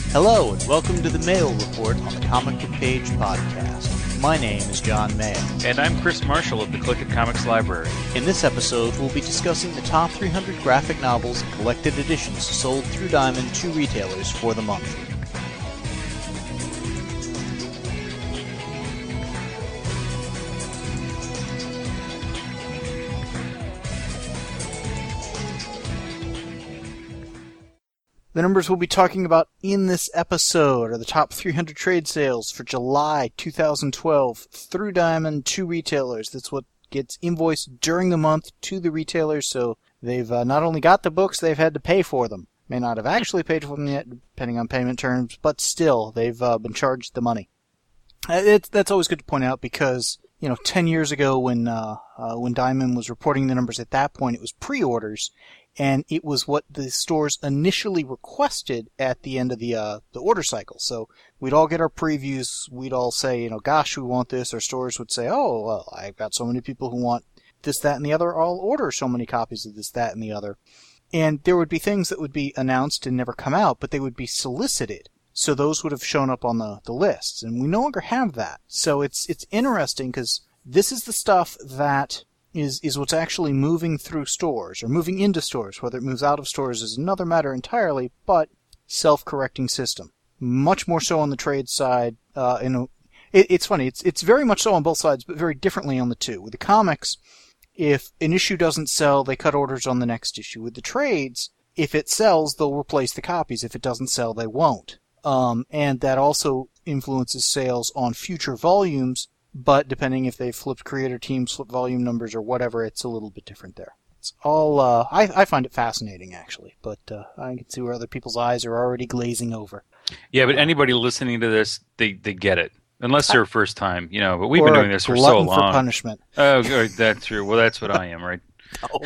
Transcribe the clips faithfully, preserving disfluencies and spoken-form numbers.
Hello, and welcome to the Mail Report on the Comic Book Page podcast. My name is John Mayo. And I'm Chris Marshall of the Click It Comics Library. In this episode, we'll be discussing the top three hundred graphic novels and collected editions sold through Diamond to retailers for the month. The numbers we'll be talking about in this episode are the top three hundred trade sales for July two thousand twelve through Diamond to retailers. That's what gets invoiced during the month to the retailers, so they've uh, not only got the books, they've had to pay for them. May not have actually paid for them yet, depending on payment terms, but still, they've uh, been charged the money. It's, that's always good to point out because, you know, ten years ago when uh, uh, when Diamond was reporting the numbers at that point, it was pre-orders, and it was what the stores initially requested at the end of the uh, the order cycle. So we'd all get our previews. We'd all say, you know, gosh, we want this. Our stores would say, oh, well, I've got so many people who want this, that, and the other. I'll order so many copies of this, that, and the other. And there would be things that would be announced and never come out, but they would be solicited. So those would have shown up on the, the lists. And we no longer have that. So it's it's interesting because this is the stuff that is is what's actually moving through stores, or moving into stores. Whether it moves out of stores is another matter entirely, but self-correcting system. Much more so on the trade side. Uh, and it, it's funny, it's it's very much so on both sides, but very differently on the two. With the comics, if an issue doesn't sell, they cut orders on the next issue. With the trades, if it sells, they'll replace the copies. If it doesn't sell, they won't. Um, and that also influences sales on future volumes, but depending if they've flipped creator teams, flipped volume numbers, or whatever, it's a little bit different there. It's all, uh, I, I find it fascinating, actually, but uh, I can see where other people's eyes are already glazing over. Yeah, but anybody listening to this, they, they get it. Unless they're first time, you know, but we've or been doing this for so long. For punishment. Oh, good, that's true. Well, that's what I am, right? Oh.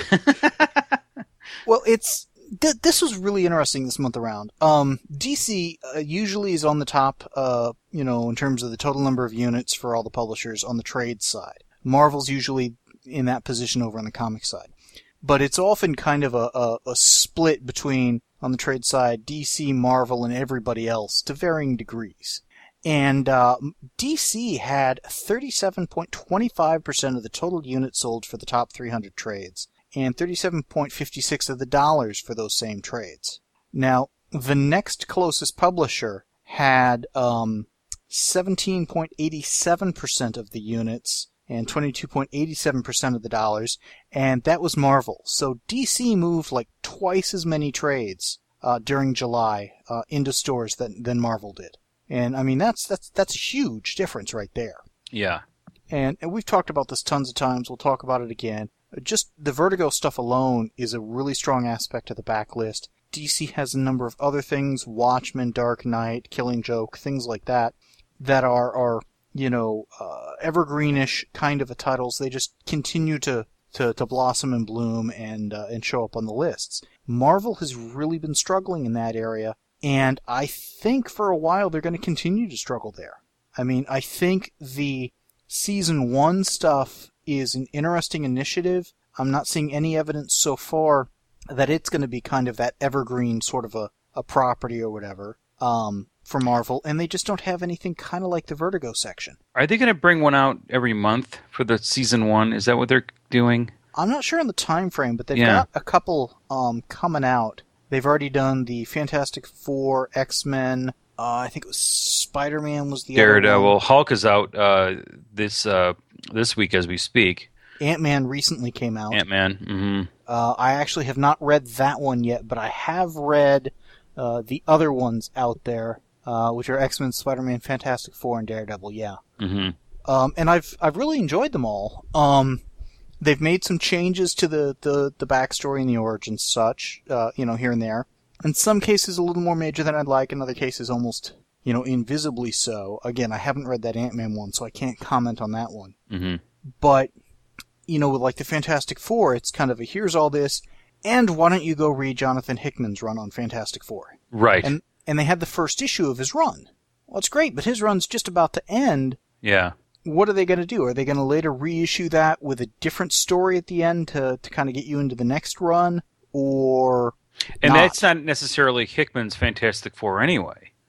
Well, it's... Th- this was really interesting this month around. Um, D C uh, usually is on the top, uh, you know, in terms of the total number of units for all the publishers on the trade side. Marvel's usually in that position over on the comic side. But it's often kind of a, a, a split between, on the trade side, D C, Marvel, and everybody else to varying degrees. And uh, D C had thirty-seven point two five percent of the total units sold for the top three hundred trades, and thirty-seven point five six of the dollars for those same trades. Now, the next closest publisher had um, seventeen point eight seven percent of the units and twenty-two point eight seven percent of the dollars, and that was Marvel. So D C moved like twice as many trades uh, during July uh, into stores than, than Marvel did. And, I mean, that's that's that's a huge difference right there. Yeah. And, and we've talked about this tons of times. We'll talk about it again. Just the Vertigo stuff alone is a really strong aspect of the backlist. D C has a number of other things, Watchmen, Dark Knight, Killing Joke, things like that, that are, are you know, uh, evergreenish kind of a titles. They just continue to, to, to blossom and bloom and, uh, and show up on the lists. Marvel has really been struggling in that area, and I think for a while they're going to continue to struggle there. I mean, I think the season one stuff is an interesting initiative. I'm not seeing any evidence so far that it's going to be kind of that evergreen sort of a, a property or whatever um, for Marvel, and they just don't have anything kind of like the Vertigo section. Are they going to bring one out every month for the season one? Is that what they're doing? I'm not sure on the time frame, but they've yeah. got a couple um, coming out. They've already done the Fantastic Four, X-Men, uh, I think it was Spider-Man was the Daredevil. other one. Hulk is out uh, this uh, this week as we speak. Ant-Man recently came out. Ant-Man, mm-hmm. Uh, I actually have not read that one yet, but I have read uh, the other ones out there, uh, which are X-Men, Spider-Man, Fantastic Four, and Daredevil, yeah. Mm-hmm. Um, and I've I've really enjoyed them all. Um, they've made some changes to the, the, the backstory and the origins such, uh, you know, here and there. In some cases a little more major than I'd like, in other cases almost, you know, invisibly so. Again, I haven't read that Ant-Man one, so I can't comment on that one. Mm-hmm. But, you know, with like the Fantastic Four, it's kind of a here's all this, and why don't you go read Jonathan Hickman's run on Fantastic Four? Right. And and they had the first issue of his run. Well, it's great, but his run's just about to end. Yeah. What are they going to do? Are they going to later reissue that with a different story at the end to, to kind of get you into the next run? Or And not? that's not necessarily Hickman's Fantastic Four anyway.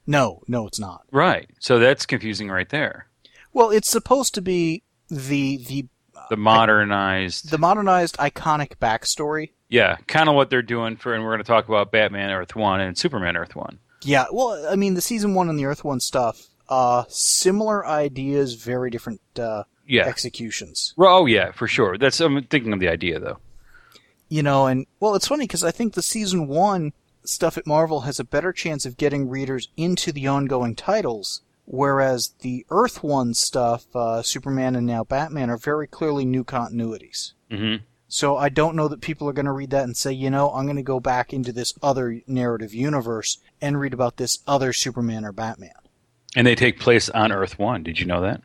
No, no, it's not. Right. So that's confusing right there. Well, it's supposed to be the the The modernized... the modernized iconic backstory. Yeah, kind of what they're doing for, and we're going to talk about Batman Earth one and Superman Earth one. Yeah, well, I mean, the Season one and the Earth one stuff, uh, similar ideas, very different uh, Yeah. executions. Well, oh, yeah, for sure. That's I'm thinking of the idea, though. You know, and, well, it's funny because I think the Season one stuff at Marvel has a better chance of getting readers into the ongoing titles, whereas the Earth one stuff, uh, Superman and now Batman, are very clearly new continuities. Mm-hmm. So I don't know that people are going to read that and say, you know, I'm going to go back into this other narrative universe and read about this other Superman or Batman. And they take place on Earth one. Did you know that?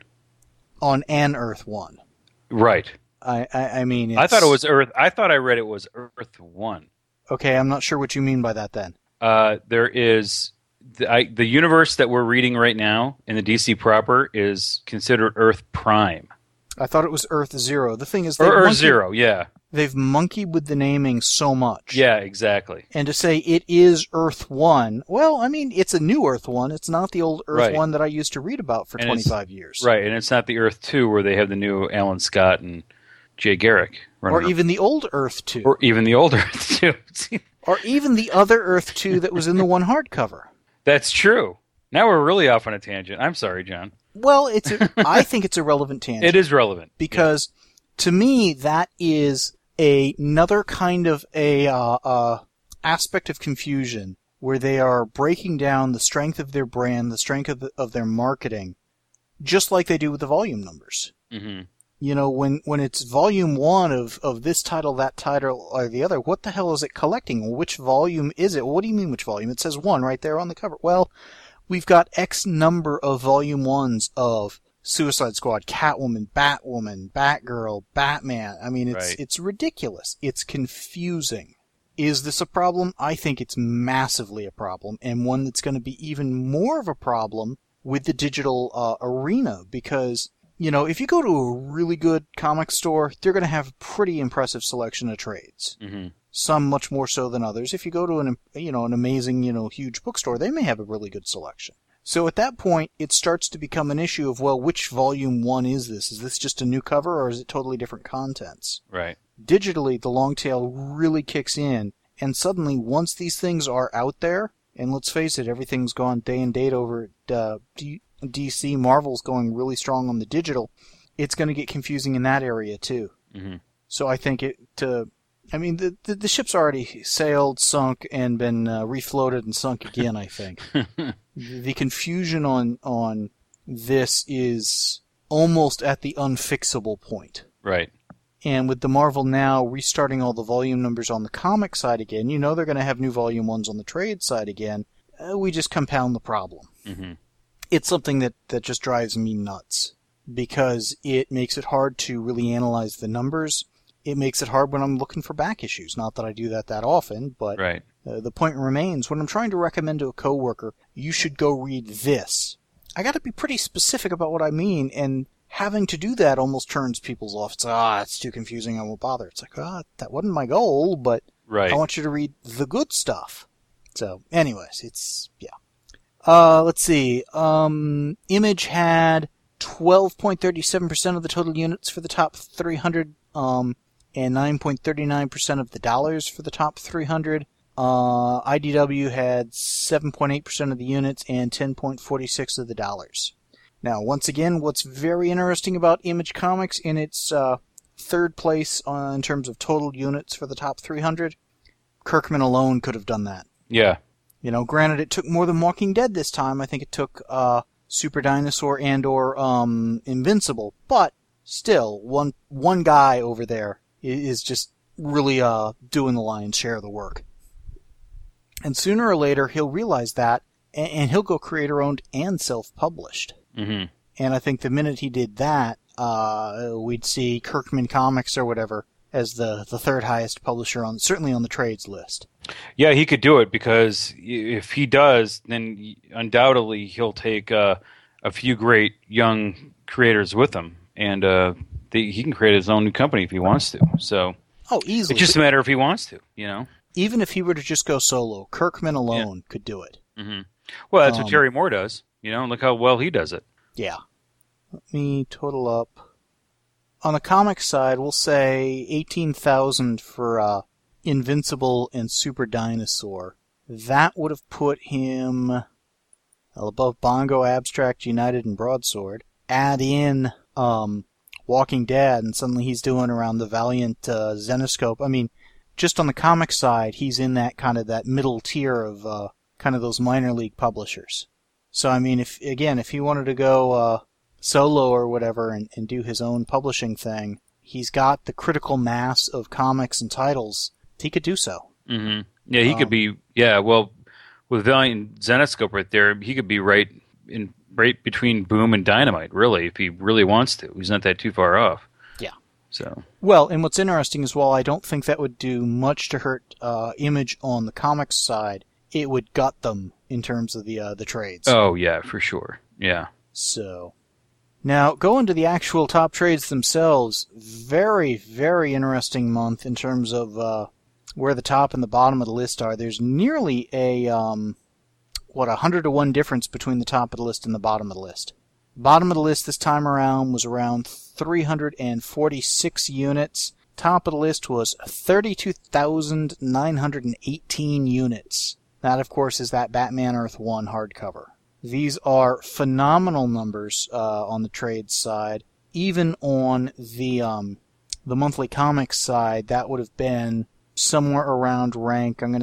On an Earth one. Right. I, I, I mean, it's... I thought it was Earth. I thought I read it was Earth one. Okay, I'm not sure what you mean by that then. Uh, there is the, I, the universe that we're reading right now in the D C proper is considered Earth Prime. I thought it was Earth Zero. The thing is, Or they've Earth monkeyed, Zero, yeah. They've monkeyed with the naming so much. Yeah, exactly. And to say it is Earth One, well, I mean, it's a new Earth One. It's not the old Earth Right. One that I used to read about for And twenty-five years. Right, and it's not the Earth two where they have the new Alan Scott and Jay Garrick running Or around. even the old Earth Two. Or even the old Earth two. Or even the other Earth Two that was in the one hardcover. That's true. Now we're really off on a tangent. I'm sorry, John. Well, it's a, I think it's a relevant tangent. It is relevant. Because to me, that is a, another kind of a uh, uh, aspect of confusion where they are breaking down the strength of their brand, the strength of, the, of their marketing, just like they do with the volume numbers. Mm-hmm. You know, when, when it's volume one of, of this title, that title, or the other, what the hell is it collecting? Which volume is it? What do you mean which volume? It says one right there on the cover. Well, we've got X number of volume ones of Suicide Squad, Catwoman, Batwoman, Batgirl, Batman. I mean, it's Right. it's ridiculous. It's confusing. Is this a problem? I think it's massively a problem, and one that's going to be even more of a problem with the digital uh, arena, because, you know, if you go to a really good comic store, they're going to have a pretty impressive selection of trades. Mm-hmm. Some much more so than others. If you go to an, you know, an amazing, you know, huge bookstore, they may have a really good selection. So at that point, it starts to become an issue of, well, which volume one is this? Is this just a new cover, or is it totally different contents? Right. Digitally, the long tail really kicks in, and suddenly, once these things are out there, and let's face it, everything's gone day and date over at uh, D- DC, Marvel's going really strong on the digital, it's going to get confusing in that area too. Mm-hmm. So I think it to... I mean, the, the the ship's already sailed, sunk, and been uh, refloated and sunk again, I think. The confusion on on this is almost at the unfixable point. Right. And with the Marvel Now restarting all the volume numbers on the comic side again, you know they're going to have new volume ones on the trade side again. Uh, we just compound the problem. Mm-hmm. It's something that, that just drives me nuts, because it makes it hard to really analyze the numbers. It makes it hard when I'm looking for back issues. Not that I do that that often, but Right. uh, the point remains, when I'm trying to recommend to a coworker, you should go read this, I got to be pretty specific about what I mean, and having to do that almost turns people's off. It's, ah, it's too confusing, I won't bother. It's like, ah, that wasn't my goal, but Right. I want you to read the good stuff. So, anyways, it's, yeah. Uh, let's see. Um, Image had twelve point three seven percent of the total units for the top three hundred, um, and nine point three nine percent of the dollars for the top three hundred. Uh, I D W had seven point eight percent of the units and ten point four six of the dollars. Now, once again, what's very interesting about Image Comics in its uh, third place uh, in terms of total units for the top three hundred, Kirkman alone could have done that. Yeah. You know, granted, it took more than Walking Dead this time. I think it took uh, Super Dinosaur and or um, Invincible, but still, one one guy over there is just really uh, doing the lion's share of the work. And sooner or later, he'll realize that, and he'll go creator-owned and self-published. Mm-hmm. And I think the minute he did that, uh, we'd see Kirkman Comics or whatever as the, the third highest publisher on, certainly on the trades list. Yeah, he could do it, because if he does, then undoubtedly he'll take uh, a few great young creators with him, and uh, they, he can create his own new company if he wants to. So Oh, easily. it's just a matter if he wants to, you know. Even if he were to just go solo, Kirkman alone yeah. could do it. Mm-hmm. Well, that's what Um, Terry Moore does. You know, and look how well he does it. Yeah. Let me total up. On the comic side, we'll say eighteen thousand for uh, Invincible and Super Dinosaur. That would have put him well, above Bongo, Abstract, United, and Broadsword. Add in um, Walking Dead, and suddenly he's doing around the Valiant uh, Zenoscope. I mean, just on the comic side, he's in that kind of that middle tier of uh, kind of those minor league publishers. So, I mean, if again, if he wanted to go uh, solo or whatever and, and do his own publishing thing, he's got the critical mass of comics and titles. He could do so. Mm-hmm. Yeah, he Um, could be. Yeah, well, with Valiant Zenoscope right there, he could be right in right between Boom and Dynamite. Really, if he really wants to, he's not that too far off. Yeah. So. Well, and what's interesting is, while I don't think that would do much to hurt uh, Image on the comics side, it would gut them in terms of the uh, the trades. Oh yeah, for sure. Yeah. So, now going to the actual top trades themselves, very very interesting month in terms of uh, where the top and the bottom of the list are. There's nearly a um, what a hundred to one difference between the top of the list and the bottom of the list. Bottom of the list this time around was around three hundred forty-six units. Top of the list was thirty-two thousand nine hundred eighteen units. That, of course, is that Batman Earth one hardcover. These are phenomenal numbers uh, on the trade side. Even on the um, the monthly comics side, that would have been somewhere around rank, I'm going to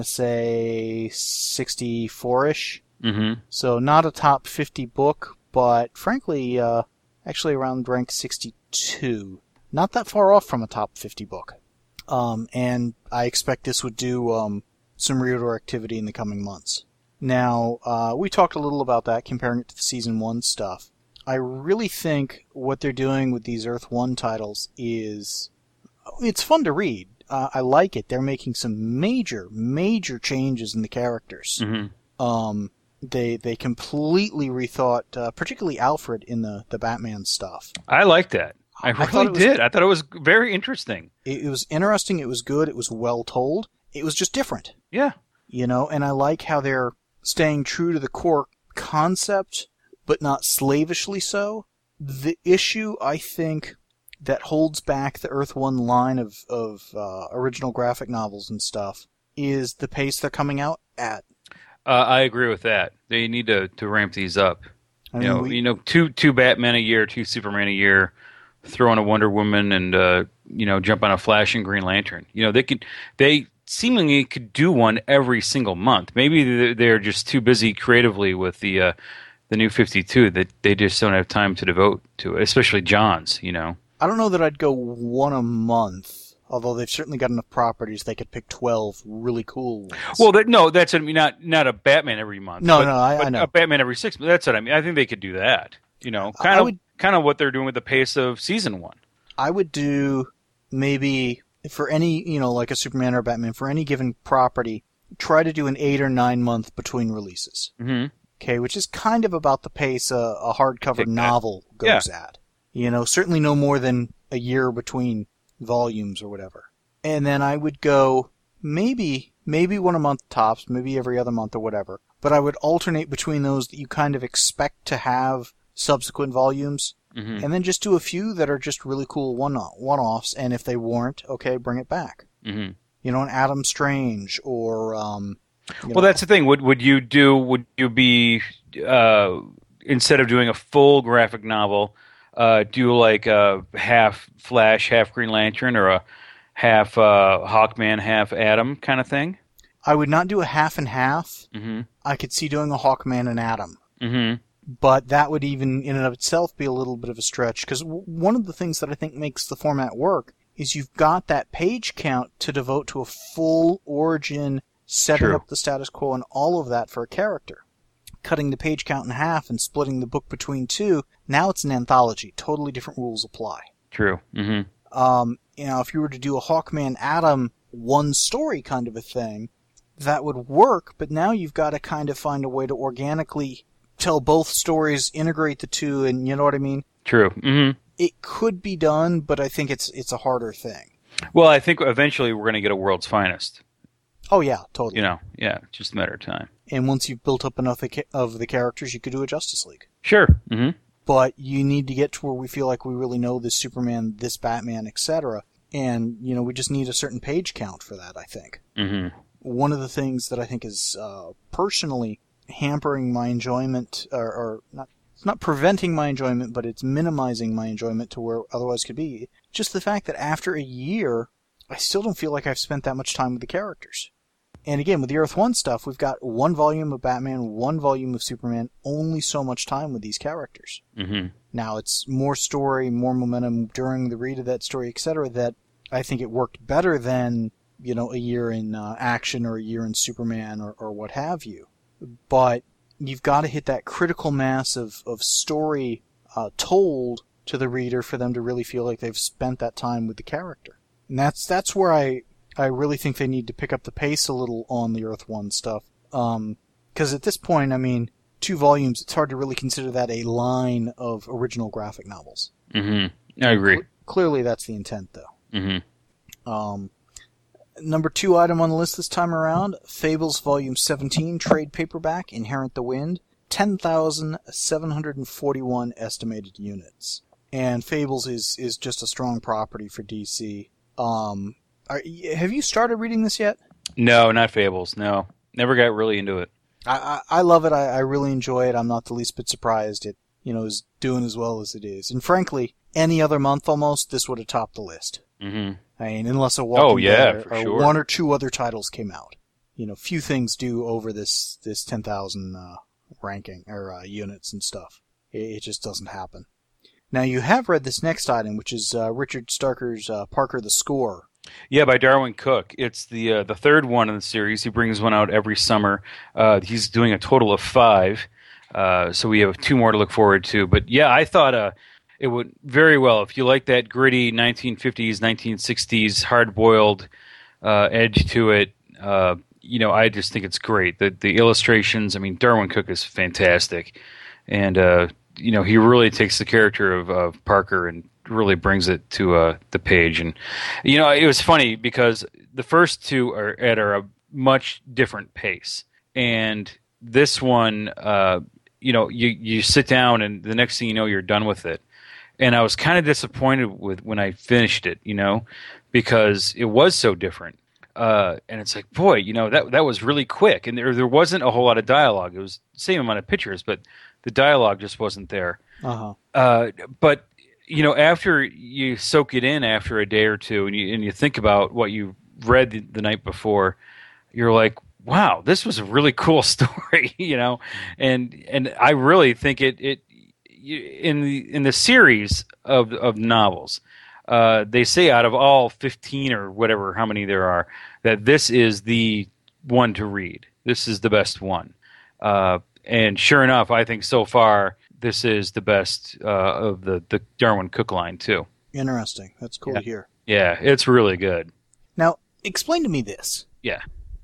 say sixty-four-ish. Mm-hmm. So not a top fifty book, but frankly, uh, actually around rank sixty-two. Not that far off from a top fifty book. Um, and I expect this would do um, some reorder activity in the coming months. Now, uh, we talked a little about that, comparing it to the Season one stuff. I really think what they're doing with these Earth one titles is... it's fun to read. Uh, I like it. They're making some major, major changes in the characters. Mm-hmm. Um, they they completely rethought, uh, particularly Alfred in the, the Batman stuff. I like that. I I really thought it was- did. I thought it was very interesting. It, it was interesting. It was good. It was well told. It was just different. Yeah. You know, and I like how they're staying true to the core concept, but not slavishly so. The issue, I think, that holds back the Earth one line of, of uh, original graphic novels and stuff is the pace they're coming out at. Uh, I agree with that. They need to, to ramp these up. I You mean, know, we- you know, two two Batman a year, two Superman a year, throw in a Wonder Woman, and uh, you know, jump on a Flash and Green Lantern. You know, they could they seemingly could do one every single month. Maybe they're- they're just too busy creatively with the uh, the new fifty-two that they just don't have time to devote to it. Especially Johns. You know. I don't know that I'd go one a month, although they've certainly got enough properties they could pick twelve really cool ones. Well, that, no, that's what I mean. Not not a Batman every month. No, but, no, I- but I know. a Batman every six months. That's what I mean. I think they could do that. You know, I kind of would- kind of what they're doing with the pace of season one. I would do maybe for any, you know, like a Superman or a Batman, for any given property, try to do an eight or nine month between releases. Mm-hmm. Okay, which is kind of about the pace a, a hardcover Take that. novel goes at. You know, certainly no more than a year between volumes or whatever. And then I would go maybe maybe one a month tops, maybe every other month or whatever. But I would alternate between those that you kind of expect to have subsequent volumes, Mm-hmm. and then just do a few that are just really cool one one-offs. And if they weren't, okay, bring it back. Mm-hmm. You know, an Adam Strange or um. you Well, know, that's the thing. Would would you do? Would you be uh, instead of doing a full graphic novel, uh, do like a half Flash, half Green Lantern, or a half uh, Hawkman, half Atom kind of thing? I would not do a half and half. Mm-hmm. I could see doing a Hawkman and Atom. Mm-hmm. But that would even in and of itself be a little bit of a stretch, because w- one of the things that I think makes the format work is you've got that page count to devote to a full origin, setting True. up the status quo and all of that for a character. Cutting the page count in half and splitting the book between two, now it's an anthology. Totally different rules apply. True. Mm-hmm. Um, you know, if you were to do a Hawkman Atom one story kind of a thing, that would work, but now you've got to kind of find a way to organically tell both stories, integrate the two, and you know what I mean? True. Mm-hmm. It could be done, but I think it's it's a harder thing. Well, I think eventually we're going to get a World's Finest. Oh yeah, totally. You know, yeah, just a matter of time. And once you've built up enough of the characters, you could do a Justice League. Sure. Mm-hmm. But you need to get to where we feel like we really know this Superman, this Batman, et cetera. And, you know, we just need a certain page count for that, I think. Mm-hmm. One of the things that I think is uh, personally hampering my enjoyment, or, or not, it's not preventing my enjoyment, but it's minimizing my enjoyment to where otherwise could be, just the fact that after a year, I still don't feel like I've spent that much time with the characters. And again, with the Earth One stuff, we've got one volume of Batman, one volume of Superman, only so much time with these characters. Mm-hmm. Now, it's more story, more momentum during the read of that story, et cetera, that I think it worked better than, you know, a year in uh, Action or a year in Superman or, or what have you. But you've got to hit that critical mass of, of story uh, told to the reader for them to really feel like they've spent that time with the character. And that's that's where I... I really think they need to pick up the pace a little on the Earth One stuff. Um, because at this point, I mean, two volumes, it's hard to really consider that a line of original graphic novels. Mm-hmm. I agree. Cl- clearly, that's the intent, though. Mm-hmm. Um, number two item on the list this time around, Fables Volume seventeen, trade paperback, Inherent the Wind, ten thousand seven hundred forty-one estimated units. And Fables is, is just a strong property for D C. Um... Are, have you started reading this yet? No, not Fables. No, never got really into it. I I, I love it. I, I really enjoy it. I'm not the least bit surprised it you know is doing as well as it is. And frankly, any other month almost this would have topped the list. Mm-hmm. I mean, unless a Walking oh yeah, Dead for or sure. one or two other titles came out. You know, few things do over this this ten thousand uh, ranking or uh, units and stuff. It, it just doesn't happen. Now you have read this next item, which is uh, Richard Starker's uh, Parker the Score. Yeah, by Darwin Cook. It's the uh, the third one in the series. He brings one out every summer. Uh, he's doing a total of five, uh, so we have two more to look forward to. But yeah, I thought uh, it would very well if you like that gritty nineteen fifties, nineteen sixties hard-boiled uh, edge to it. Uh, you know, I just think it's great. The the illustrations. I mean, Darwin Cook is fantastic, and uh, you know, he really takes the character of, of Parker and really brings it to uh, the page. And you know, it was funny because the first two are at a much different pace, and this one, uh, you know, you you sit down and the next thing you know, you're done with it. And I was kind of disappointed with when I finished it, you know, because it was so different. Uh, and it's like, boy, you know, that that was really quick, and there there wasn't a whole lot of dialogue. It was the same amount of pictures, but the dialogue just wasn't there. Uh-huh. Uh, but you know, after you soak it in after a day or two, and you and you think about what you read the, the night before, you're like, wow, this was a really cool story, you know, and and I really think it it in the in the series of of novels, uh, they say out of all fifteen or whatever, how many there are, that this is the one to read. This is the best one, uh, and sure enough, I think so far, this is the best uh, of the, the Darwin Cook line, too. Interesting. That's cool yeah. to hear. Yeah, it's really good. Now, explain to me this. Yeah.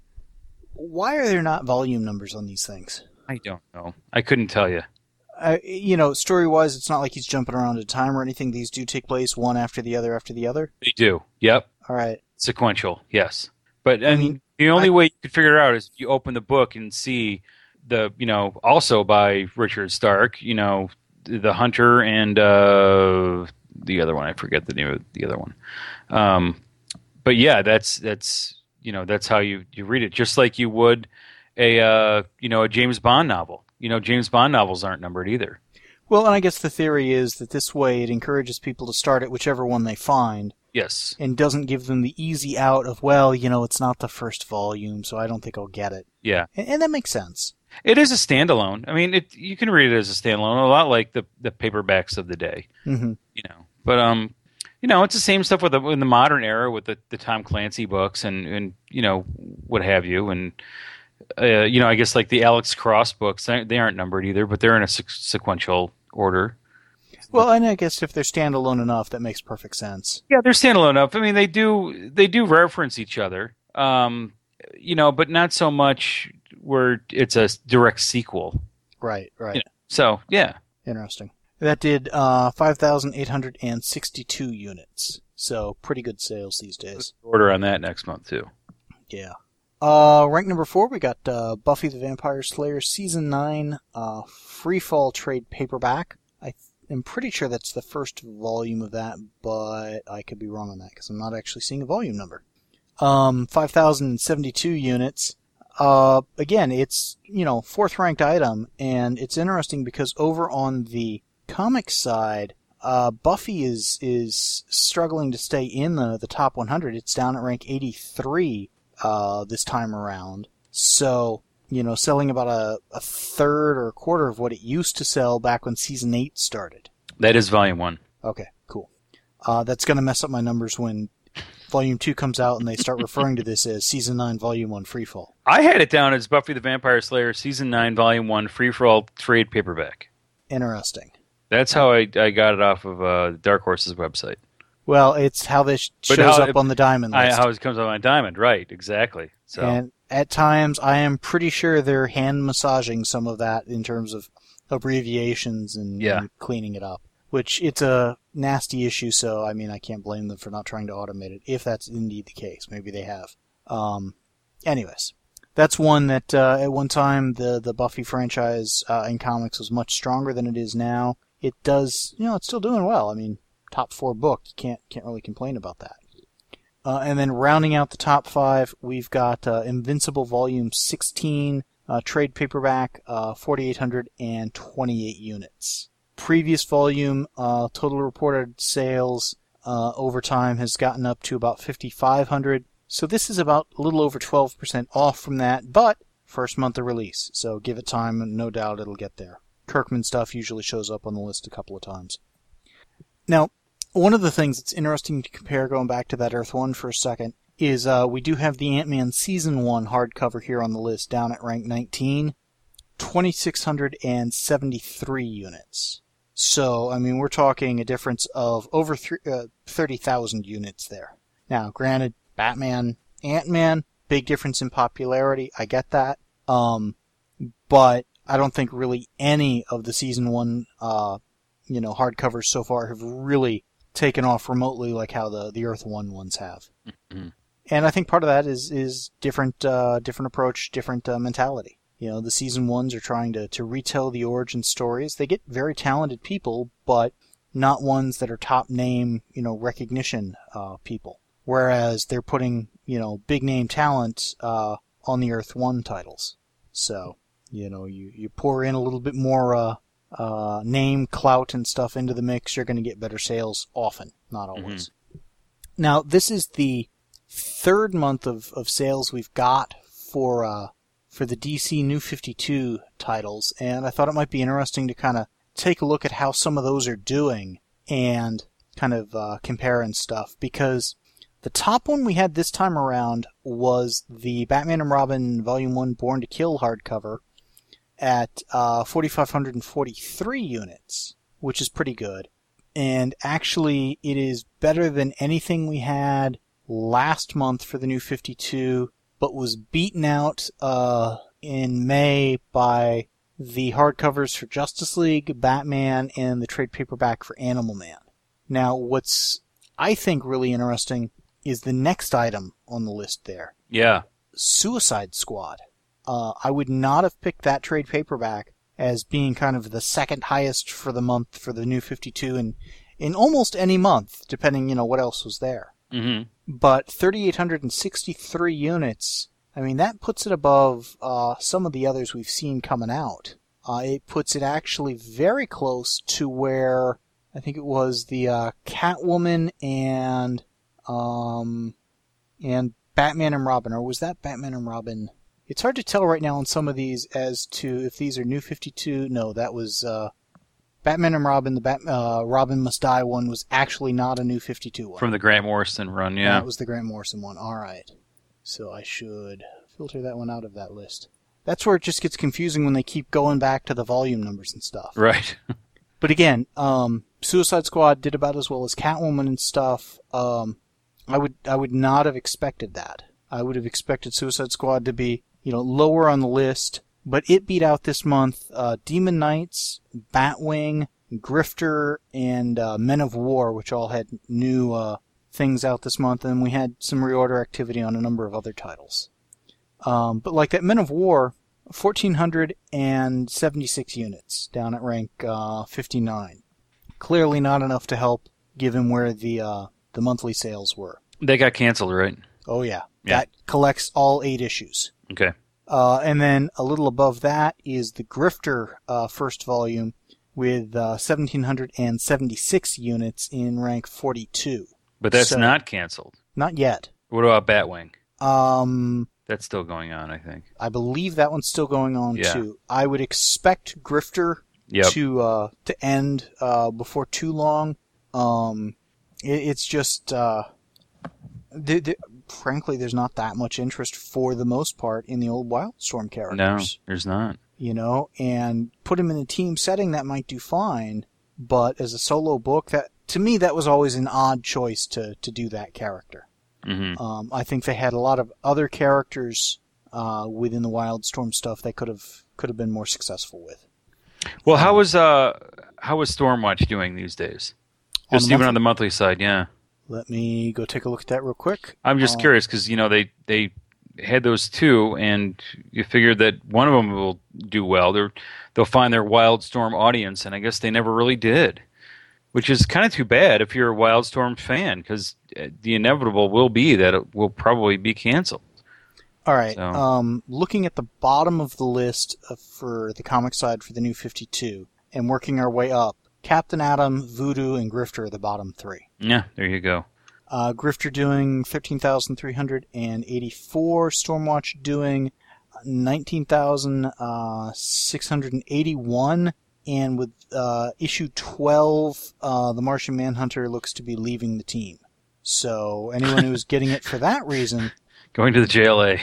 Why are there not volume numbers on these things? I don't know. I couldn't tell you. Uh, you know, story-wise, it's not like he's jumping around at time or anything. These do take place one after the other after the other? They do. Yep. All right. Sequential, yes. But I mean, Mhm. the only I- way you could figure it out is if you open the book and see the, you know, also by Richard Stark, you know, the Hunter and uh, the other one. I forget the name of the other one. Um, but yeah, that's that's you know that's how you, you read it, just like you would a uh, you know a James Bond novel. You know, James Bond novels aren't numbered either. Well, and I guess the theory is that this way it encourages people to start at whichever one they find. Yes. And doesn't give them the easy out of, well, you know, it's not the first volume, so I don't think I'll get it. Yeah. And, and that makes sense. It is a standalone. I mean, it you can read it as a standalone, a lot like the, the paperbacks of the day. Mm-hmm. You know, but um, you know, it's the same stuff with the in the modern era with the, the Tom Clancy books and, and you know what have you, and uh, you know, I guess like the Alex Cross books, they, they aren't numbered either, but they're in a se- sequential order. Well, and I guess if they're standalone enough, that makes perfect sense. Yeah, they're standalone enough. I mean, they do they do reference each other, um, you know, but not so much where it's a direct sequel. Right, right. You know, so, yeah. Interesting. That did uh, five thousand eight hundred sixty-two units. So, pretty good sales these days. Order on that next month, too. Yeah. Uh, rank number four, we got uh, Buffy the Vampire Slayer Season nine uh, Freefall Trade Paperback. I th- am pretty sure that's the first volume of that, but I could be wrong on that because I'm not actually seeing a volume number. Um, five thousand seventy-two units. Uh, again, it's, you know, fourth ranked item, and it's interesting because over on the comic side, uh, Buffy is is struggling to stay in the, the top one hundred. It's down at rank eighty-three uh, this time around. So, you know, selling about a, a third or a quarter of what it used to sell back when Season eight started. That is Volume one. Okay, cool. Uh, that's going to mess up my numbers when Volume two comes out and they start referring to this as Season nine, Volume one Freefall. I had it down as Buffy the Vampire Slayer Season nine, Volume one Free-for-all Trade Paperback. Interesting. That's how I, I got it off of uh, Dark Horse's website. Well, it's how this shows how up it- on the Diamond I, list. how it comes on my diamond, right, exactly. So And at times, I am pretty sure they're hand massaging some of that in terms of abbreviations and, Yeah. and cleaning it up. Which, it's a nasty issue, so, I mean, I can't blame them for not trying to automate it, if that's indeed the case. Maybe they have. Um, anyways, that's one that, uh, at one time, the, the Buffy franchise uh, in comics was much stronger than it is now. It does, you know, it's still doing well. I mean, top four book, you can't, can't really complain about that. Uh, and then rounding out the top five, we've got uh, Invincible Volume sixteen, uh, trade paperback, uh, four thousand eight hundred twenty-eight units. Previous volume, uh, total reported sales uh, over time has gotten up to about five thousand five hundred. So this is about a little over twelve percent off from that, but first month of release. So give it time, and no doubt it'll get there. Kirkman stuff usually shows up on the list a couple of times. Now, one of the things that's interesting to compare, going back to that Earth one for a second, is uh, we do have the Ant-Man Season one hardcover here on the list, down at rank nineteen, two thousand six hundred seventy-three units. So, I mean, we're talking a difference of over three, uh, thirty thousand units there. Now, granted, Batman, Ant-Man, big difference in popularity, I get that. Um, but I don't think really any of the Season one, uh, you know, hardcovers so far have really taken off remotely like how the, the Earth one ones have. Mm-hmm. And I think part of that is, is different, uh, different approach, different, uh, mentality. You know, the Season ones are trying to, to retell the origin stories. They get very talented people, but not ones that are top name, you know, recognition, uh, people. Whereas they're putting, you know, big name talent, uh, on the Earth one titles. So, you know, you, you pour in a little bit more, uh, uh, name, clout, and stuff into the mix, you're going to get better sales often, not always. Mm-hmm. Now, this is the third month of, of sales we've got for, uh, for the D C New fifty-two titles, and I thought it might be interesting to kind of take a look at how some of those are doing and kind of uh, compare and stuff, because the top one we had this time around was the Batman and Robin Volume one Born to Kill hardcover at uh, four thousand five hundred forty-three units, which is pretty good. And actually, it is better than anything we had last month for the New fifty-two, but was beaten out uh, in May by the hardcovers for Justice League, Batman, and the trade paperback for Animal Man. Now, what's, I think, really interesting is the next item on the list there. Yeah. Suicide Squad. Uh, I would not have picked that trade paperback as being kind of the second highest for the month for the New fifty-two in, in almost any month, depending, you know, what else was there. Mm-hmm. But three thousand eight hundred sixty-three units, I mean, that puts it above uh, some of the others we've seen coming out. Uh, it puts it actually very close to where I think it was the uh, Catwoman and um, and Batman and Robin, or was that Batman and Robin? It's hard to tell right now on some of these as to if these are New fifty-two. No, that was uh, Batman and Robin. The Bat, uh, Robin Must Die one was actually not a New fifty-two one. From the Grant Morrison run, yeah. That was the Grant Morrison one. All right. So I should filter that one out of that list. That's where it just gets confusing when they keep going back to the volume numbers and stuff. Right. But again, um, Suicide Squad did about as well as Catwoman and stuff. Um, I would I would not have expected that. I would have expected Suicide Squad to be, you know, lower on the list, but it beat out this month uh, Demon Knights, Batwing, Grifter, and uh, Men of War, which all had new uh, things out this month, and we had some reorder activity on a number of other titles. Um, but like that Men of War, one thousand four hundred seventy-six units, down at rank uh, fifty-nine. Clearly not enough to help, given where the uh, the monthly sales were. They got canceled, right? Oh, yeah. Yeah. That collects all eight issues. Okay. Uh, and then a little above that is the Grifter uh, first volume with uh, one thousand seven hundred seventy-six units in rank forty-two. But that's So- not canceled. Not yet. What about Batwing? Um, That's still going on, I think. I believe that one's still going on Yeah. too. I would expect Grifter Yep. to uh, to end uh, before too long. Um, it, it's just, uh, th- th- frankly, there's not that much interest for the most part in the old Wildstorm characters. No, there's not. You know, and put him in a team setting that might do fine, but as a solo book, that to me that was always an odd choice to to do that character. hmm Um, I think they had a lot of other characters uh, within the Wildstorm stuff they could have could have been more successful with. Well, how was uh how was Stormwatch doing these days? On Just the even monthly- on the monthly side, yeah. Let me go take a look at that real quick. I'm just Uh, curious because you know they they had those two, and you figured that one of them will do well. They're, they'll find their Wildstorm audience, and I guess they never really did, which is kind of too bad if you're a Wildstorm fan, because the inevitable will be that it will probably be canceled. All right. So- Um, looking at the bottom of the list uh, for the comic side for the New fifty-two, and working our way up, Captain Atom, Voodoo, and Grifter are the bottom three. Yeah, there you go. Uh, Grifter doing thirteen thousand three hundred eighty-four, Stormwatch doing nineteen thousand six hundred eighty-one, and with uh, issue twelve, uh, the Martian Manhunter looks to be leaving the team. So anyone who's getting it for that reason, Going to the J L A.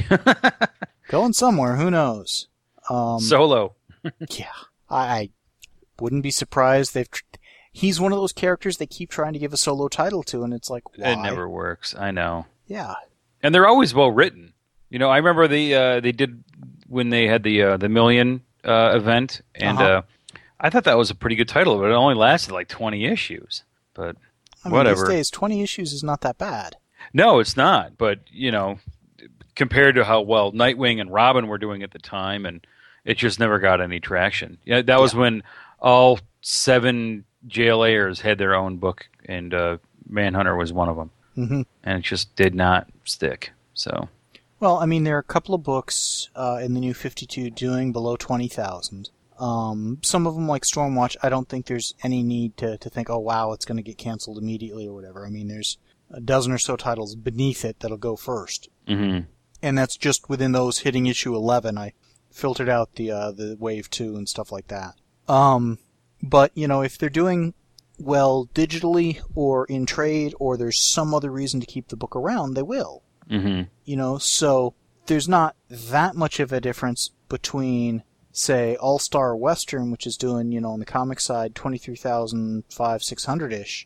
going somewhere, who knows? Um, Solo. yeah, I, I wouldn't be surprised. They've tr- he's one of those characters they keep trying to give a solo title to, and it's like, why? It never works. I know. Yeah. And they're always well written. You know, I remember the uh, they did when they had the uh, the Million uh, event, and Uh-huh. uh, I thought that was a pretty good title, but it only lasted like twenty issues. But I mean, whatever. these days, twenty issues is not that bad. No, it's not. But you know, compared to how well Nightwing and Robin were doing at the time, and it just never got any traction. Yeah, that was Yeah. when all seven JLAers had their own book, and uh, Manhunter was one of them, hmm and it just did not stick. So. Well, I mean, there are a couple of books uh, in the New fifty-two doing below twenty thousand. Um, some of them, like Stormwatch, I don't think there's any need to, to think, oh, wow, it's going to get canceled immediately or whatever. I mean, there's a dozen or so titles beneath it that'll go first. hmm And that's just within those hitting issue eleven. I filtered out the uh, the Wave two and stuff like that. Um, but, you know, if they're doing well digitally or in trade, or there's some other reason to keep the book around, they will. hmm You know, so there's not that much of a difference between, say, All-Star Western, which is doing, you know, on the comic side, twenty-three thousand five hundred, six hundred-ish,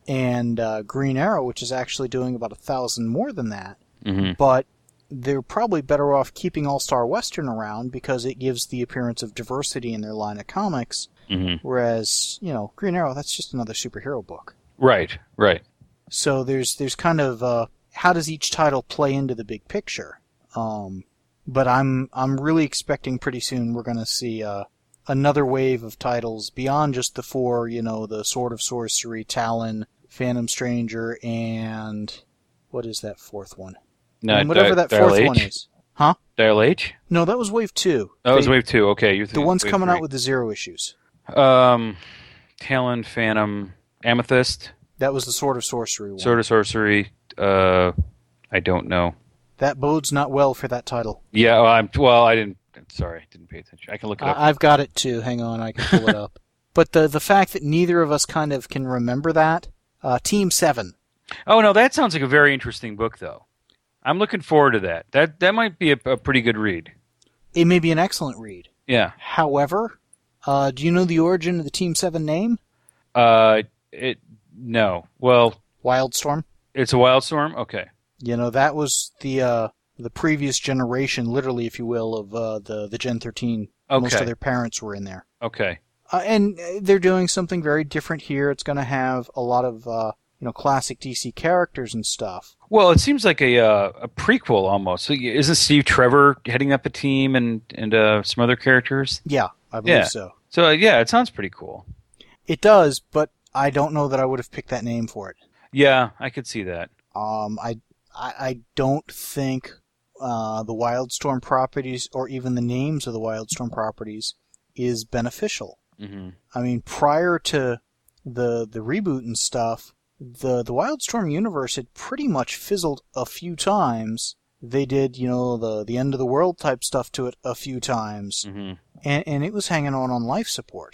and uh, Green Arrow, which is actually doing about a thousand more than that. hmm But they're probably better off keeping All-Star Western around because it gives the appearance of diversity in their line of comics, hmm whereas, you know, Green Arrow, that's just another superhero book. Right, right. So there's there's kind of uh, how does each title play into the big picture? Um, but I'm I'm really expecting pretty soon we're going to see uh, another wave of titles beyond just the four, you know, the Sword of Sorcery, Talon, Phantom Stranger, and what is that fourth one? No, And whatever Di- that Dial fourth H? one is. Huh? Dial H? No, that was wave two. That was They- wave two. Okay, you The one's coming out with the zero issues. um, Talon, Phantom, Amethyst, That was the Sword of Sorcery one. Sword of Sorcery. Uh, I don't know. That bodes not well for that title. Yeah, well, I'm well. I didn't. Sorry, didn't pay attention. I can look it up. I- I've got it too. Hang on, I can pull it up. But the the fact that neither of us kind of can remember that, uh, Team Seven. Oh no, that sounds like a very interesting book, though. I'm looking forward to that. That that might be a, a pretty good read. It may be an excellent read. Yeah. However, uh, do you know the origin of the Team Seven name? Uh, it no. Well, Wildstorm. it's a Wildstorm. Okay. You know that was the uh, the previous generation, literally, if you will, of uh, the the Gen thirteen. Most Okay. of their parents were in there. Okay. Uh, and uh, they're doing something very different here. It's going to have a lot of uh, you know, classic D C characters and stuff. Well, it seems like a uh, a prequel almost. So y- isn't Steve Trevor heading up a team and and uh, some other characters? Yeah, I believe Yeah. so. So uh, yeah, it sounds pretty cool. It does, but I don't know that I would have picked that name for it. Yeah, I could see that. Um, I, I, I don't think uh, the Wildstorm properties, or even the names of the Wildstorm properties, is beneficial. hmm I mean, prior to the the reboot and stuff, the the Wildstorm universe had pretty much fizzled a few times. They did, you know, the the end of the world type stuff to it a few times, hmm and and it was hanging on on life support.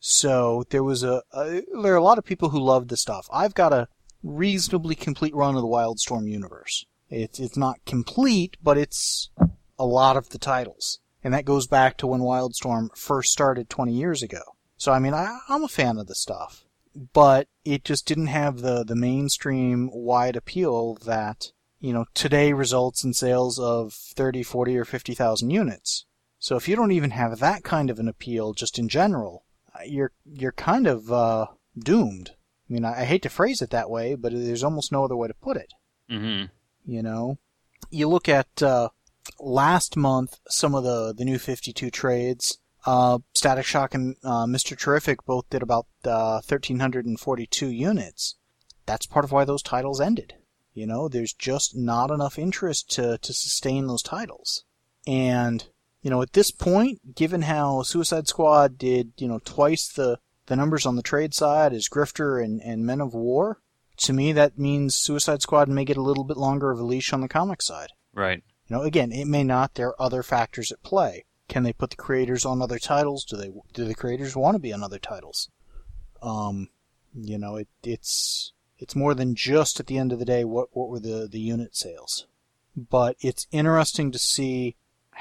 So there was a, a there are a lot of people who loved the stuff. I've got a reasonably complete run of the Wildstorm universe. It's it's not complete, but it's a lot of the titles, and that goes back to when Wildstorm first started twenty years ago. So I mean, I, I'm a fan of the stuff, but it just didn't have the the mainstream wide appeal that, you know, today results in sales of thirty, forty, or fifty thousand units. So if you don't even have that kind of an appeal just in general, you're you're kind of uh, doomed. I mean, I, I hate to phrase it that way, but there's almost no other way to put it. hmm You know, you look at uh, last month, some of the, the new fifty-two trades. Uh, Static Shock and uh, Mister Terrific both did about uh, one thousand three hundred forty-two units. That's part of why those titles ended. You know, there's just not enough interest to, to sustain those titles. And, you know, at this point, given how Suicide Squad did, you know, twice the, the numbers on the trade side as Grifter and, and Men of War, to me that means Suicide Squad may get a little bit longer of a leash on the comic side. Right. You know, again, it may not. There are other factors at play. Can they put the creators on other titles? Do they? Do the creators want to be on other titles? Um, you know, it, it's it's more than just at the end of the day what what were the, the unit sales. But it's interesting to see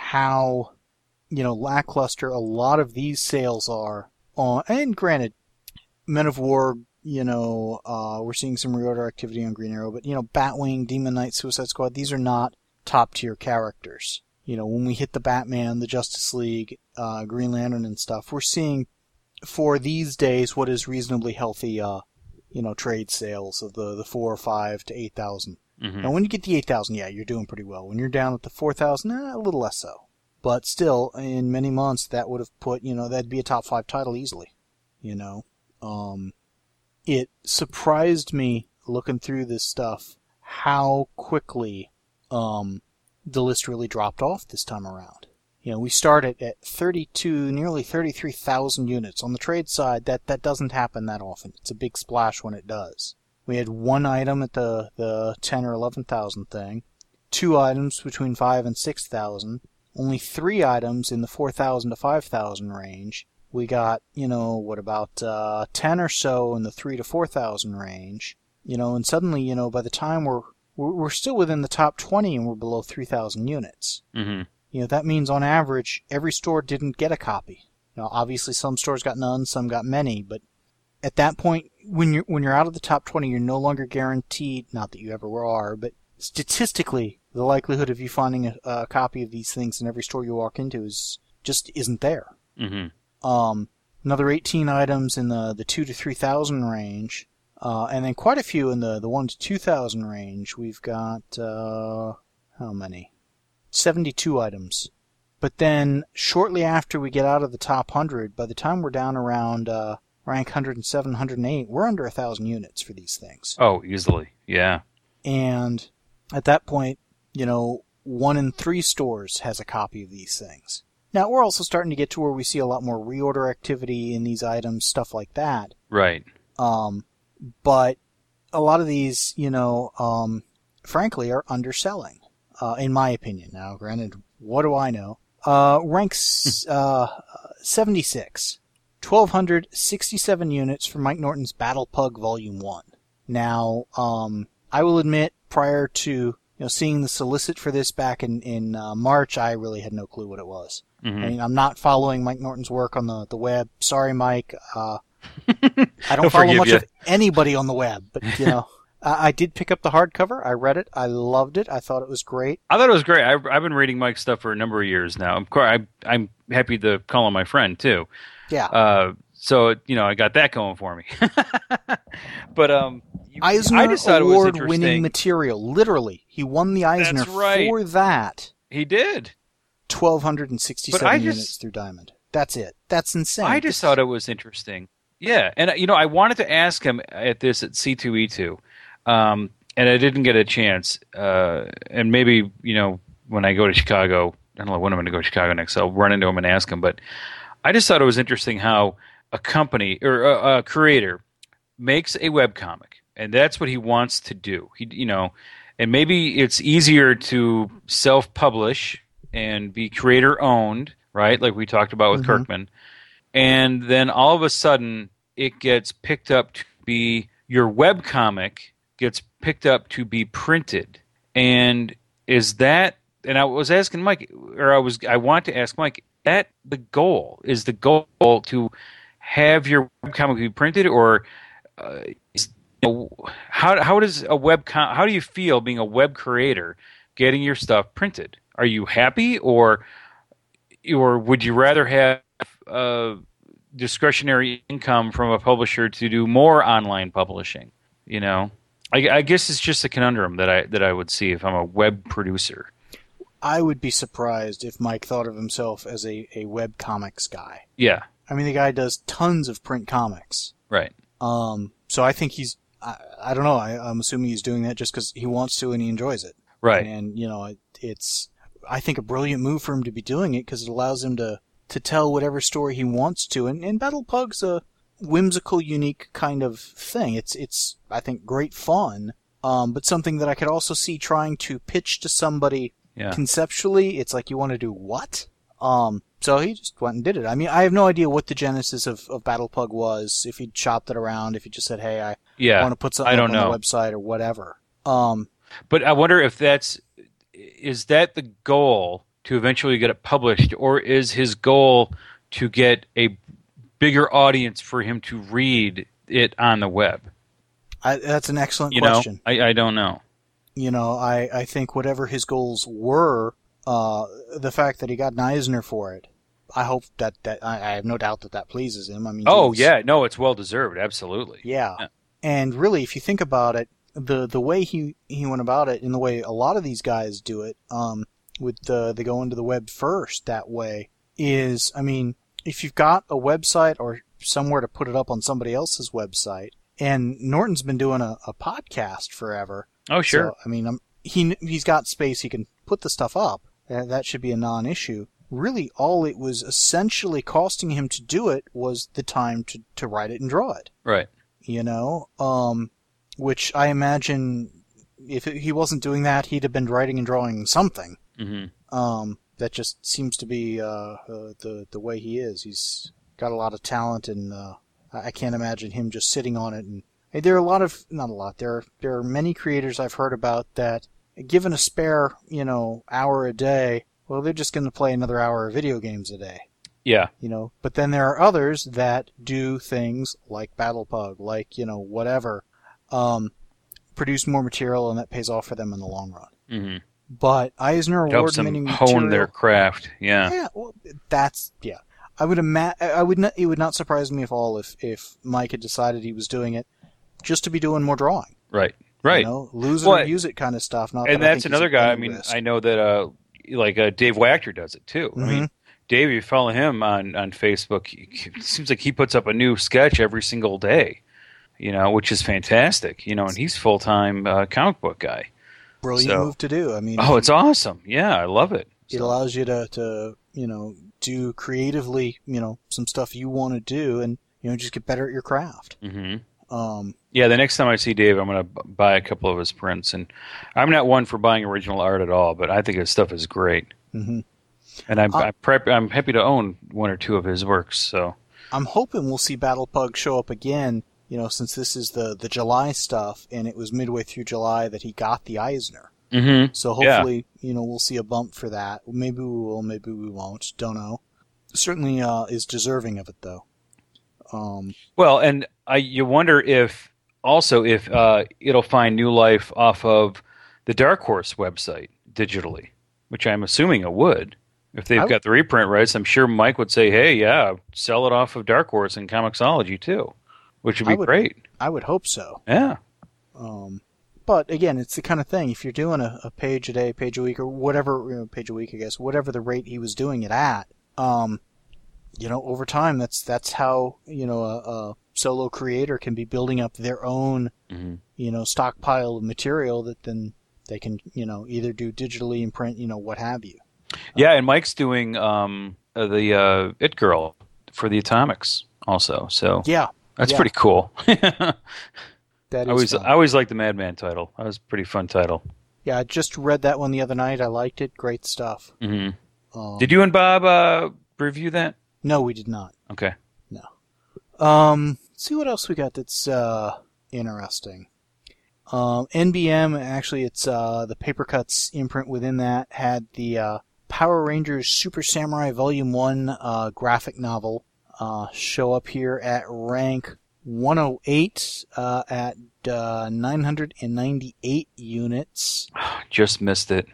how, you know, lackluster a lot of these sales are on. And granted, Men of War, you know, uh, we're seeing some reorder activity on Green Arrow, but you know, Batwing, Demon Knight, Suicide Squad, these are not top tier characters. You know, when we hit the Batman, the Justice League, uh, Green Lantern and stuff, we're seeing for these days what is reasonably healthy, uh, you know, trade sales of the, the four or five to eight thousand. hmm Now, when you get the eight thousand, yeah, you're doing pretty well. When you're down at the four thousand, eh, a little less so. But still, in many months, that would have put, you know, that'd be a top five title easily. You know, um, it surprised me looking through this stuff how quickly, um, the list really dropped off this time around. You know, we started at thirty-two, nearly thirty-three thousand units. On the trade side, that, that doesn't happen that often. It's a big splash when it does. We had one item at the, the ten or eleven thousand thing, two items between five and six thousand, only three items in the four thousand to five thousand range. We got, you know, what about uh, ten or so in the three to four thousand range. You know, and suddenly, you know, by the time we're we're still within the top twenty and we're below three thousand units. hmm You know, that means on average, every store didn't get a copy. You know, obviously some stores got none, some got many, but at that point, when you're, when you're out of the top twenty, you're no longer guaranteed, not that you ever are, but statistically, the likelihood of you finding a, a copy of these things in every store you walk into is just isn't there. hmm Um, another eighteen items in the, the two to three thousand range. Uh, and then quite a few in the, the one to two thousand range. We've got, uh, how many? seventy-two items. But then, shortly after we get out of the top one hundred, by the time we're down around, uh, rank one hundred seven, one hundred eight, we're under one thousand units for these things. Oh, easily. Yeah. And at that point, you know, one in three stores has a copy of these things. Now, we're also starting to get to where we see a lot more reorder activity in these items, stuff like that. Right. Um, but a lot of these, you know, um, frankly, are underselling, uh, in my opinion. Now, granted, what do I know? Uh, ranks, uh, seventy-six. twelve sixty-seven units for Mike Norton's Battle Pug Volume one. Now, um, I will admit, prior to, you know, seeing the solicit for this back in, in, uh, March, I really had no clue what it was. hmm I mean, I'm not following Mike Norton's work on the, the web. Sorry, Mike. Uh, I don't follow much you. of anybody on the web, but, you know, I, I did pick up the hardcover. I read it. I loved it. I thought it was great. I thought it was great. I've, I've been reading Mike's stuff for a number of years now. Of course, I, I'm happy to call him my friend, too. Yeah. Uh, so, you know, I got that going for me. But um, Eisner I just thought it was Award-winning interesting. material. Literally, he won the Eisner That's right. for that. He did. twelve sixty-seven But I just- units through Diamond. That's it. That's insane. I just thought it was interesting. Yeah, and you know, I wanted to ask him at this at C two E two, um, and I didn't get a chance. Uh, and maybe you know, when I go to Chicago, I don't know when I'm going to go to Chicago next. I'll run into him and ask him. But I just thought it was interesting how a company or a, a creator makes a webcomic, and that's what he wants to do. He, you know, and maybe it's easier to self-publish and be creator-owned, right? Like we talked about with Mhm. Kirkman. And then all of a sudden, it gets picked up to be your webcomic gets picked up to be printed. And is that? And I was asking Mike, or I was, I want to ask Mike, that the goal is the goal to have your webcomic be printed, or uh, is, you know, how how does a web com- how do you feel being a web creator getting your stuff printed? Are you happy, or or would you rather have uh, discretionary income from a publisher to do more online publishing? You know, I, I guess it's just a conundrum that I that I would see if I'm a web producer. I would be surprised if Mike thought of himself as a, a web comics guy. Yeah, I mean, the guy does tons of print comics. right. Um, so I think he's, I, I don't know, I, I'm assuming he's doing that just because he wants to and he enjoys it. Right. And, you know, it, it's, I think, a brilliant move for him to be doing it because it allows him to, to tell whatever story he wants to. And, and Battle Pug's a whimsical, unique kind of thing. It's, it's, I think, great fun, um, but something that I could also see trying to pitch to somebody Yeah. conceptually. It's like, you want to do what? Um, so he just went and did it. I mean, I have no idea what the genesis of, of Battle Pug was, if he'd chopped it around, if he just said, hey, I Yeah. want to put something I up don't on know. the website or whatever. Um, But I wonder if that's is that the goal to eventually get it published, or is his goal to get a bigger audience for him to read it on the web? I, that's an excellent You question. know, I, I don't know. You know, I, I think whatever his goals were, uh, the fact that he got an Eisner for it, I hope that, that I, I have no doubt that that pleases him. I mean, Oh geez. yeah, no, it's well deserved, absolutely. Yeah. Yeah. And really, if you think about it, the the way he, he went about it, and the way a lot of these guys do it, um, with the they go into the web first that way, is, I mean, if you've got a website or somewhere to put it up on somebody else's website, and Norton's been doing a, a podcast forever. Oh sure. So, I mean, um he he's got space. He can put the stuff up. Uh, that should be a non-issue. Really, all it was essentially costing him to do it was the time to, to write it and draw it. Right. You know, um, which I imagine if it, he wasn't doing that, he'd have been writing and drawing something. hmm Um, that just seems to be uh, uh, the the way he is. He's got a lot of talent, and uh, I I can't imagine him just sitting on it. And hey, there are a lot of not a lot. There are, there are many creators I've heard about that, given a spare you know hour a day, well, they're just going to play another hour of video games a day. Yeah. You know, but then there are others that do things like Battle Pug, like, you know, whatever, um, produce more material, and that pays off for them in the long run. hmm But Eisner It helps them Award-winning hone material, their craft. Yeah. yeah, well, that's yeah. I would ima- I would not. It would not surprise me at all if if Mike had decided he was doing it just to be doing more drawing. Right. Right. You know, lose it Well, or use it kind of stuff. Not And that I that's think he's another at guy. I any mean, risk. I know that uh, like uh, Dave Wachter does it too. I mean, Mhm. Dave, you follow him on on Facebook. He, it seems like he puts up a new sketch every single day. You know, which is fantastic. You know, and he's full time uh, comic book guy. Brilliant so- move to do. I mean, Oh, it's awesome. Yeah, I love it. it So- allows you to, to you know do creatively you know some stuff you want to do, and you know just get better at your craft. Mhm. Um, Yeah, the next time I see Dave, I'm going to buy a couple of his prints. And I'm not one for buying original art at all, but I think his stuff is great. mhm. And I'm Uh, I'm, prep, I'm happy to own one or two of his works. So I'm hoping we'll see Battle Pug show up again. You know, since this is the the July stuff, and it was midway through July that he got the Eisner. mm-hmm. So Yeah. hopefully, you know, we'll see a bump for that. Maybe we will, maybe we won't. Don't know. Certainly uh, is deserving of it, though. Um, Well, and I you wonder if also if uh, it'll find new life off of the Dark Horse website digitally, which I'm assuming it would. If they've I w- got the reprint rights, I'm sure Mike would say, "Hey, yeah, sell it off of Dark Horse and Comixology too," which would I be would- great. I would hope so. Yeah. Um, but again, it's the kind of thing. If you're doing a, a page a day, page a week, or whatever, you know, page a week, I guess, whatever the rate he was doing it at, um, you know, over time, that's that's how you know a, a solo creator can be building up their own, Mm-hmm. you know, stockpile of material that then they can, you know, either do digitally in print, you know, what have you. Yeah, and Mike's doing um, uh, the uh, It Girl for the Atomics also. So Yeah, that's yeah. pretty cool. that is I always fun. I always liked the Madman title. That was a pretty fun title. Yeah, I just read that one the other night. I liked it. Great stuff. Mm-hmm. Um, Did you and Bob uh, review that? No, we did not. Okay. No. Um, let's see what else we got that's uh, interesting. Um, N B M, actually, it's uh, the Paper Cuts imprint within that had the uh, Power Rangers Super Samurai Volume one uh, graphic novel uh, show up here at rank one oh eight uh, at uh, nine hundred ninety-eight units. Just missed it.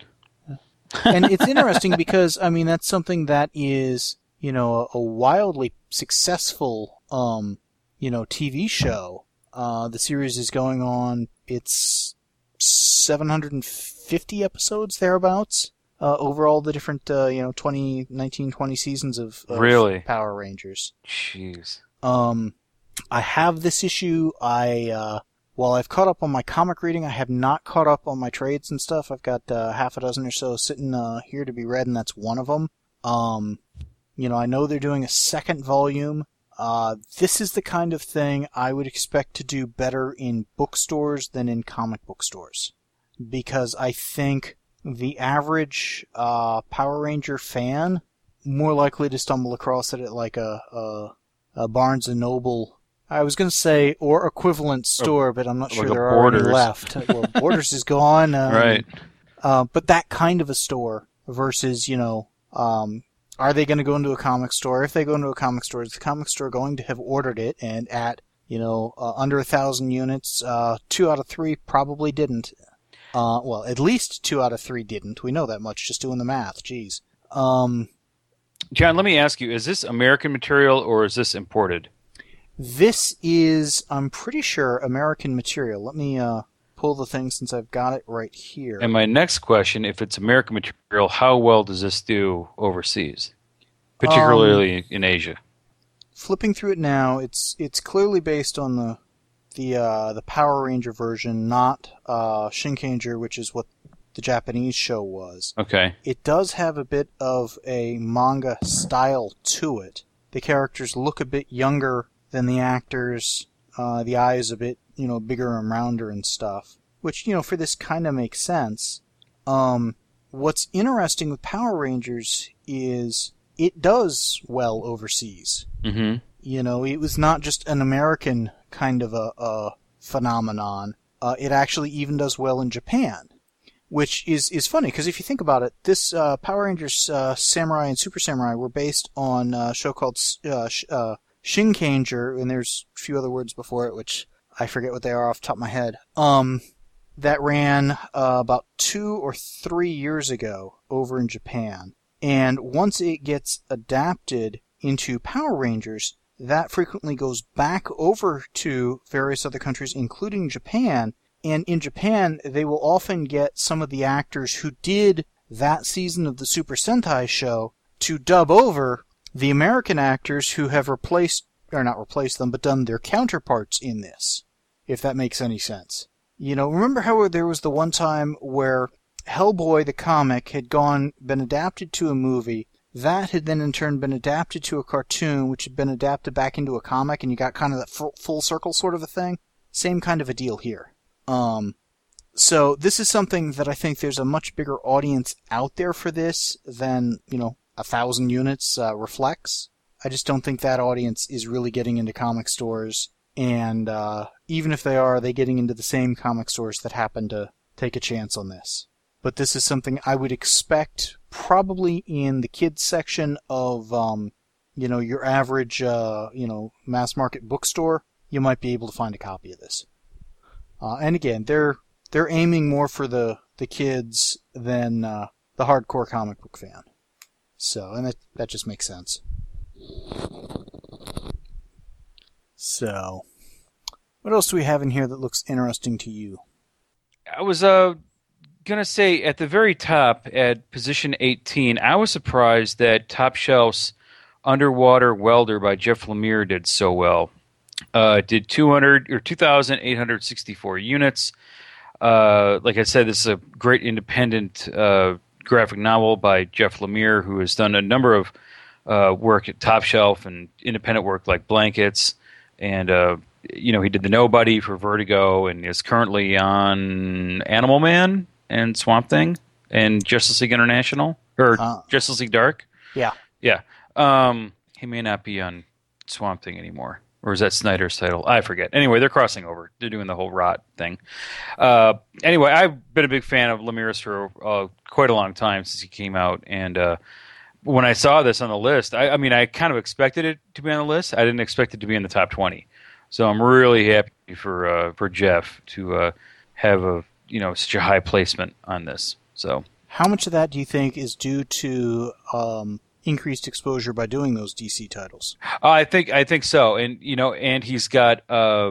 And it's interesting because, I mean, that's something that is, you know, a, a wildly successful, um, you know, T V show. Uh, the series is going on, it's seven hundred fifty episodes, thereabouts, uh, over all the different, uh, you know, twenty, nineteen, twenty seasons of, of Really? Power Rangers. Jeez. Um, I have this issue. I, uh, while I've caught up on my comic reading, I have not caught up on my trades and stuff. I've got uh, half a dozen or so sitting uh, here to be read, and that's one of them. Um, you know, I know they're doing a second volume. Uh, this is the kind of thing I would expect to do better in bookstores than in comic book stores. Because I think the average uh, Power Ranger fan, more likely to stumble across it at like a, a, a Barnes and Noble, I was going to say, or equivalent store, but I'm not like sure a there are any Borders. left. Well, Borders is gone. Um, Right. Uh, but that kind of a store versus, you know, um, are they going to go into a comic store? If they go into a comic store, is the comic store going to have ordered it? And at, you know, uh, under a thousand units, uh, two out of three probably didn't. Uh, well, at least two out of three didn't. We know that much just doing the math. Jeez. Um, John, let me ask you, is this American material or is this imported? this is, I'm pretty sure, American material. Let me, uh, pull the thing since I've got it right here. And my next question, if it's American material, how well does this do overseas? Particularly Um, in Asia. Flipping through it now, it's it's clearly based on the the uh, the Power Ranger version, not uh, Shinkanger, which is what the Japanese show was. Okay. It does have a bit of a manga style to it. The characters look a bit younger than the actors. Uh, the eyes a bit, you know, bigger and rounder and stuff, which, you know, for this kind of makes sense. Um, what's interesting with Power Rangers is it does well overseas. Mm-hmm. You know, it was not just an American kind of a, a phenomenon. Uh, it actually even does well in Japan, which is, is funny because if you think about it, this uh, Power Rangers uh, Samurai and Super Samurai were based on a show called uh, sh- uh, Shinkanger, and there's a few other words before it, which I forget what they are off the top of my head. Um, that ran uh, about two or three years ago over in Japan. And once it gets adapted into Power Rangers, that frequently goes back over to various other countries, including Japan. And in Japan, they will often get some of the actors who did that season of the Super Sentai show to dub over the American actors who have replaced, or not replaced them, but done their counterparts in this, if that makes any sense. You know, remember how there was the one time where Hellboy the comic had gone, been adapted to a movie, that had then in turn been adapted to a cartoon, which had been adapted back into a comic, and you got kind of that full, full circle sort of a thing? Same kind of a deal here. Um, so this is something that I think there's a much bigger audience out there for this than, you know, a thousand units uh, reflects. I just don't think that audience is really getting into comic stores, and uh, even if they are, are they getting into the same comic stores that happen to take a chance on this. But this is something I would expect probably in the kids section of, um, you know, your average, uh, you know, mass market bookstore. You might be able to find a copy of this. Uh, and again, they're they're aiming more for the the kids than uh, the hardcore comic book fan. So, and that that just makes sense. So, What else do we have in here that looks interesting to you? I was uh gonna say at the very top at position eighteen, I was surprised that Top Shelf's Underwater Welder by Jeff Lemire did so well. Uh, it did two hundred or two thousand eight hundred sixty-four units. Uh, like I said, this is a great independent uh, graphic novel by Jeff Lemire, who has done a number of uh, work at Top Shelf and independent work like Blankets, and uh, you know he did The Nobody for Vertigo, and is currently on Animal Man and Swamp Thing and Justice League International or Uh. Justice League Dark. Yeah. Yeah, um, he may not be on Swamp Thing anymore. Or is that Snyder's title? I forget. Anyway, they're crossing over. They're doing the whole rot thing. Uh, anyway, I've been a big fan of Lemire's for uh, quite a long time since he came out. And uh, when I saw this on the list, I, I mean, I kind of expected it to be on the list. I didn't expect it to be in the top twenty. So I'm really happy for uh, for Jeff to uh, have a you know such a high placement on this. So how much of that do you think is due to um, increased exposure by doing those D C titles? Uh, I think I think so, and you know, and he's got uh,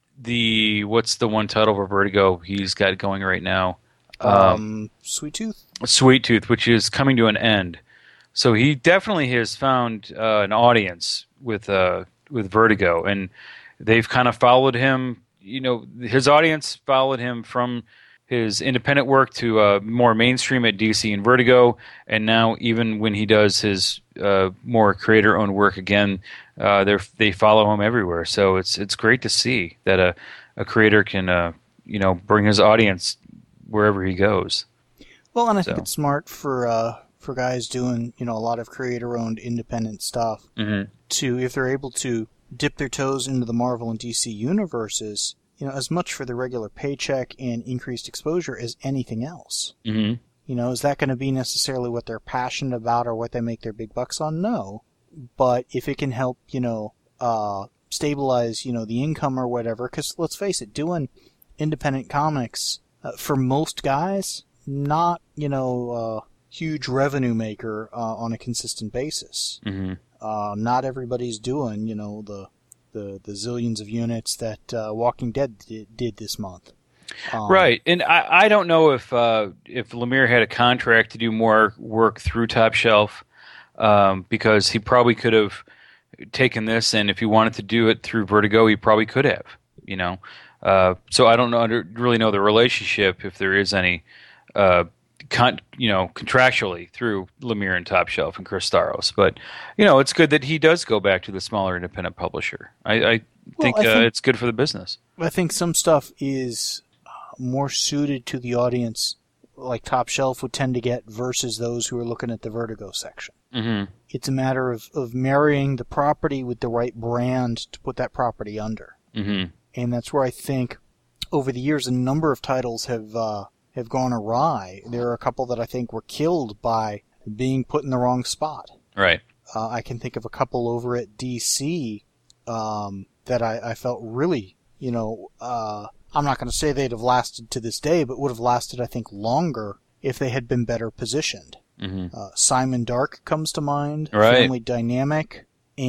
the what's the one title for Vertigo he's got going right now? Um, Um, Sweet Tooth. Sweet Tooth, which is coming to an end. So he definitely has found uh, an audience with uh, with Vertigo, and they've kind of followed him. You know, his audience followed him from his independent work to uh, more mainstream at D C and Vertigo, and now even when he does his uh, more creator-owned work again, uh, they they follow him everywhere. So it's it's great to see that a a creator can uh, you know bring his audience wherever he goes. Well, and I So. think it's smart for uh, for guys doing you know a lot of creator-owned independent stuff Mm-hmm. to, if they're able to dip their toes into the Marvel and D C universes, you know, as much for the regular paycheck and increased exposure as anything else. Mm-hmm. You know, is that going to be necessarily what they're passionate about or what they make their big bucks on? No. But if it can help, you know, uh, stabilize, you know, the income or whatever, because let's face it, doing independent comics, uh, for most guys, not, you know, uh, huge revenue maker uh, on a consistent basis. Mm-hmm. Uh, not everybody's doing, you know, the the, the zillions of units that uh, Walking Dead did, did this month. Um, Right, and I, I don't know if uh, if Lemire had a contract to do more work through Top Shelf, um, because he probably could have taken this, and if he wanted to do it through Vertigo, he probably could have. You know, uh, so I don't know under, really know the relationship if there is any, uh, con, you know, contractually through Lemire and Top Shelf and Chris Staros. But you know, it's good that he does go back to the smaller independent publisher. I, I think, Well, I uh, think- it's good for the business. I think some stuff is more suited to the audience like Top Shelf would tend to get versus those who are looking at the Vertigo section. Mm-hmm. It's a matter of, of marrying the property with the right brand to put that property under. Mm-hmm. And that's where I think over the years a number of titles have uh, have gone awry. There are a couple that I think were killed by being put in the wrong spot. Right. Uh, I can think of a couple over at D C um, that I, I felt really, you know, uh, I'm not going to say they'd have lasted to this day, but would have lasted, I think, longer if they had been better positioned. Mm-hmm. Uh, Simon Dark comes to mind, Right. Family Dynamic,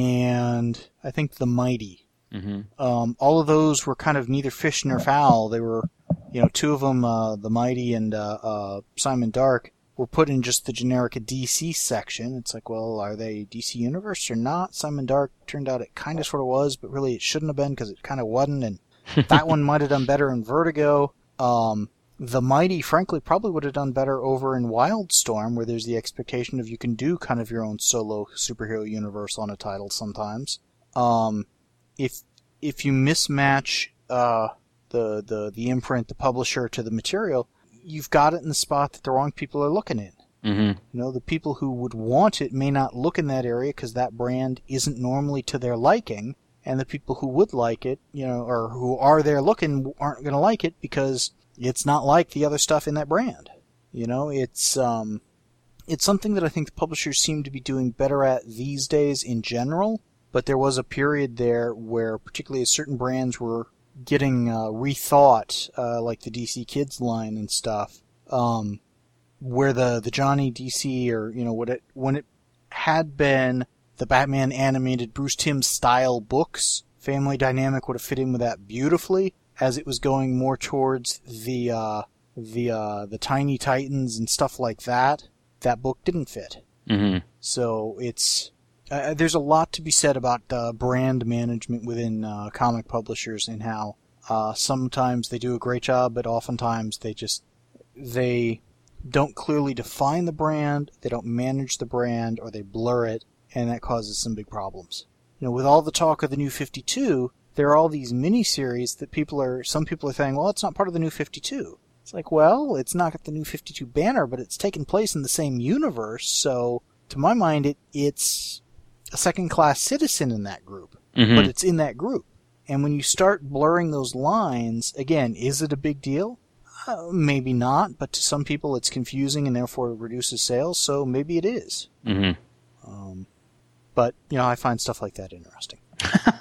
and I think The Mighty. Mm-hmm. Um, all of those were kind of neither fish nor fowl. They were, you know, two of them, uh, The Mighty and uh, uh, Simon Dark, were put in just the generic D C section. It's like, well, are they D C Universe or not? Simon Dark turned out it kind of sort of was, but really it shouldn't have been because it kind of wasn't, and that one might have done better in Vertigo. Um, the Mighty, frankly, probably would have done better over in Wildstorm, where there's the expectation of you can do kind of your own solo superhero universe on a title sometimes. Um, if if you mismatch uh, the, the, the imprint, the publisher to the material, you've got it in the spot that the wrong people are looking in. Mm-hmm. You know, the people who would want it may not look in that area because that brand isn't normally to their liking, and the people who would like it, you know, or who are there looking aren't going to like it because it's not like the other stuff in that brand. You know, it's um, it's something that I think the publishers seem to be doing better at these days in general, but there was a period there where particularly certain brands were getting uh, rethought, uh, like the D C Kids line and stuff, um, where the, the Johnny D C or, you know, what it, when it had been the Batman animated Bruce Timm style books family dynamic would have fit in with that beautifully, as it was going more towards the uh, the uh, the Tiny Titans and stuff like that. That book didn't fit. Mm-hmm. So it's uh, there's a lot to be said about uh, brand management within uh, comic publishers and how uh, sometimes they do a great job, but oftentimes they just they don't clearly define the brand, they don't manage the brand, or they blur it, and that causes some big problems. You know, with all the talk of the New fifty-two, there are all these miniseries that people are some people are saying, well, it's not part of the New fifty-two. It's like, well, it's not got the New fifty-two banner, but it's taken place in the same universe, so to my mind, it it's a second-class citizen in that group, Mm-hmm. but it's in that group. And when you start blurring those lines, again, is it a big deal? Uh, maybe not, but to some people it's confusing and therefore it reduces sales, so maybe it is. Mm-hmm. Um, but, you know, I find stuff like that interesting. uh,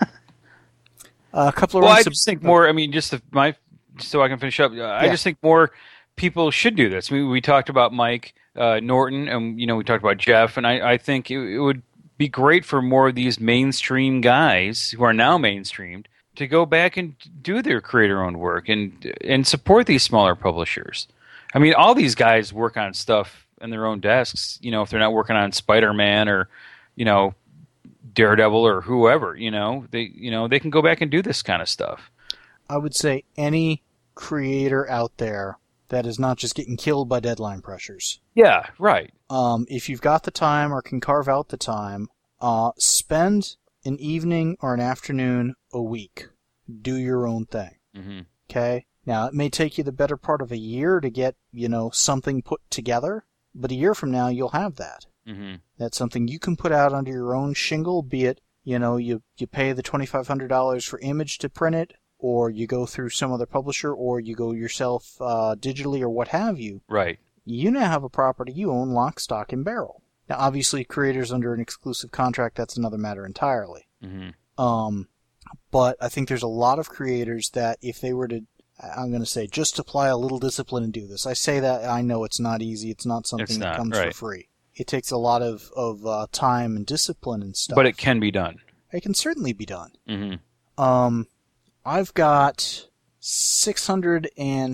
a couple of Well, I ranks of- just think more. I mean, just the, my so I can finish up. Uh, I Yeah. just think more people should do this. I mean, we talked about Mike uh, Norton, and you know, we talked about Jeff, and I, I think it, it would be great for more of these mainstream guys who are now mainstreamed to go back and do their creator-owned work and and support these smaller publishers. I mean, all these guys work on stuff in their own desks. You know, if they're not working on Spider-Man or, you know, Daredevil or whoever, you know, they you know they can go back and do this kind of stuff. I would say any creator out there that is not just getting killed by deadline pressures. Yeah, right. Um, if you've got the time or can carve out the time, uh, spend an evening or an afternoon a week. Do your own thing. Mm-hmm. Okay? Now, it may take you the better part of a year to get, you know, something put together, but a year from now, you'll have that. Mm-hmm. That's something you can put out under your own shingle, be it, you know, you, you pay the twenty-five hundred dollars for Image to print it, or you go through some other publisher, or you go yourself uh, digitally, or what have you. Right. You now have a property you own lock, stock, and barrel. Now, obviously, creators under an exclusive contract, that's another matter entirely. Mm-hmm. Um, but I think there's a lot of creators that if they were to, I'm going to say, just apply a little discipline and do this. I say that, I know it's not easy. It's not something It's that not, comes right. for free. It takes a lot of, of uh, time and discipline and stuff. But it can be done. It can certainly be done. Mm-hmm. Um, I've got six hundred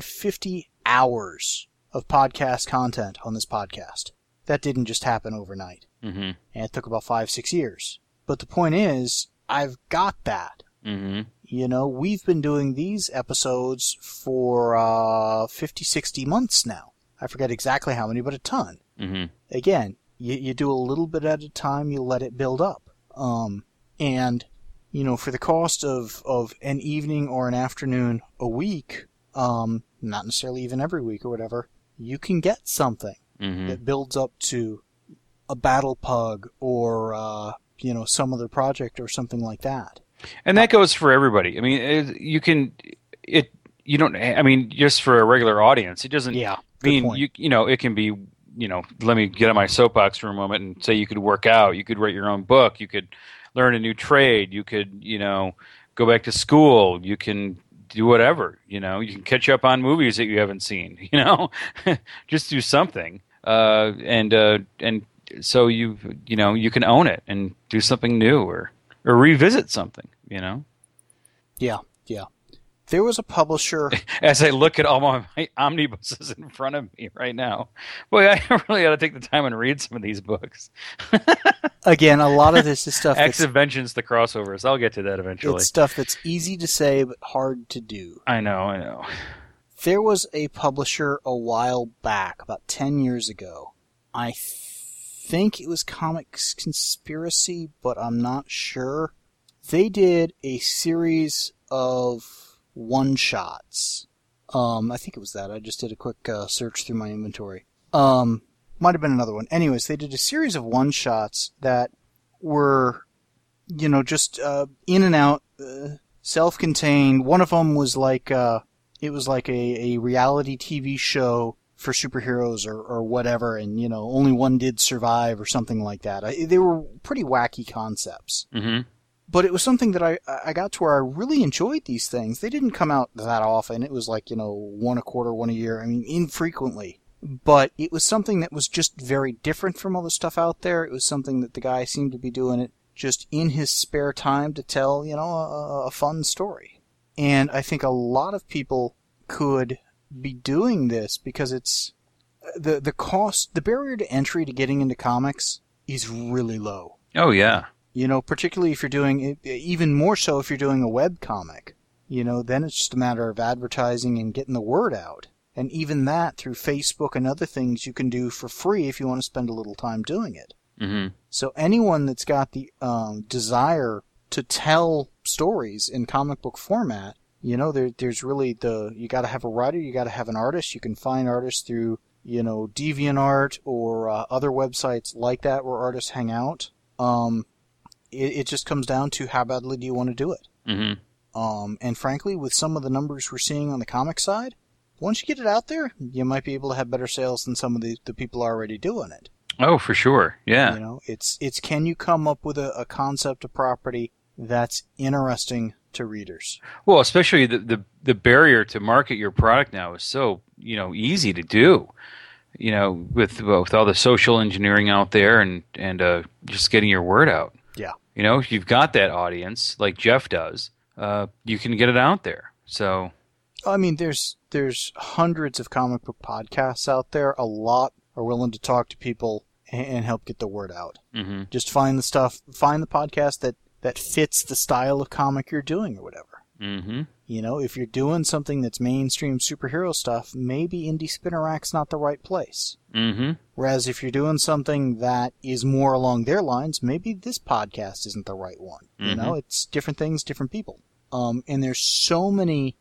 fifty hours of podcast content on this podcast. That didn't just happen overnight. Mm-hmm. And it took about five, six years. But the point is, I've got that. Mm-hmm. You know, we've been doing these episodes for uh, fifty, sixty months now. I forget exactly how many, but a ton. Mm-hmm. Again, you, you do a little bit at a time, you let it build up. Um, and, you know, for the cost of, of an evening or an afternoon a week, um, not necessarily even every week or whatever, you can get something Mm-hmm. that builds up to a Battle Pug or, uh, you know, some other project or something like that. And that goes for everybody. I mean, it, you can it. You don't. I mean, just for a regular audience, it doesn't Yeah, good mean point. you. You know, it can be. You know, let me get on my soapbox for a moment and say you could work out. You could write your own book. You could learn a new trade. You could, you know, go back to school. You can do whatever. You know, you can catch up on movies that you haven't seen. You know, just do something. Uh, and uh, and so you you know you can own it and do something new or or revisit something. You know. Yeah, yeah. There was a publisher. As I look at all my, my omnibuses in front of me right now, boy, I really ought to take the time and read some of these books. Again, a lot of this is stuff Acts that's, of Vengeance, the crossovers. I'll get to that eventually. it's stuff that's easy to say but hard to do. I know, I know. There was a publisher a while back, about ten years ago. I think it was Comics Conspiracy, but I'm not sure. They did a series of one-shots. Um, I think it was that. I just did a quick uh, search through my inventory. Um, might have been another one. Anyways, they did a series of one-shots that were, you know, just uh, in and out, uh, self-contained. One of them was like, uh, it was like a, a reality T V show for superheroes or, or whatever, and, you know, only one did survive or something like that. I, they were pretty wacky concepts. Mm-hmm. But it was something that I, I got to where I really enjoyed these things. They didn't come out that often. It was like, you know, one a quarter, one a year. I mean, infrequently. But it was something that was just very different from all the stuff out there. It was something that the guy seemed to be doing it just in his spare time to tell, you know, a, a fun story. And I think a lot of people could be doing this because it's the the cost, the barrier to entry to getting into comics is really low. Oh, yeah. You know, particularly if you're doing it, even more so if you're doing a web comic. You know, then it's just a matter of advertising and getting the word out. And even that through Facebook and other things you can do for free if you want to spend a little time doing it. Mm-hmm. So anyone that's got the um, desire to tell stories in comic book format, you know, there, there's really the, you got to have a writer, you got to have an artist. You can find artists through, you know, DeviantArt or uh, other websites like that where artists hang out. Um, it, it just comes down to how badly do you want to do it. Mm-hmm. Um, and frankly, with some of the numbers we're seeing on the comic side, once you get it out there, you might be able to have better sales than some of the, the people already doing it. Oh, for sure. Yeah. You know, it's it's can you come up with a, a concept of property that's interesting to readers? Well, especially the, the the barrier to market your product now is so, you know, easy to do. You know, with with all the social engineering out there and and uh, just getting your word out. Yeah. You know, if you've got that audience like Jeff does, uh, you can get it out there. So, I mean, there's there's hundreds of comic book podcasts out there. A lot are willing to talk to people and, and help get the word out. mm-hmm. Just find the stuff, find the podcast that, that fits the style of comic you're doing or whatever. Mm-hmm. You know, if you're doing something that's mainstream superhero stuff, maybe Indie Spinner Rack's not the right place. Mm-hmm. Whereas if you're doing something that is more along their lines, maybe this podcast isn't the right one. Mm-hmm. You know, it's different things, different people. Um, and there's so many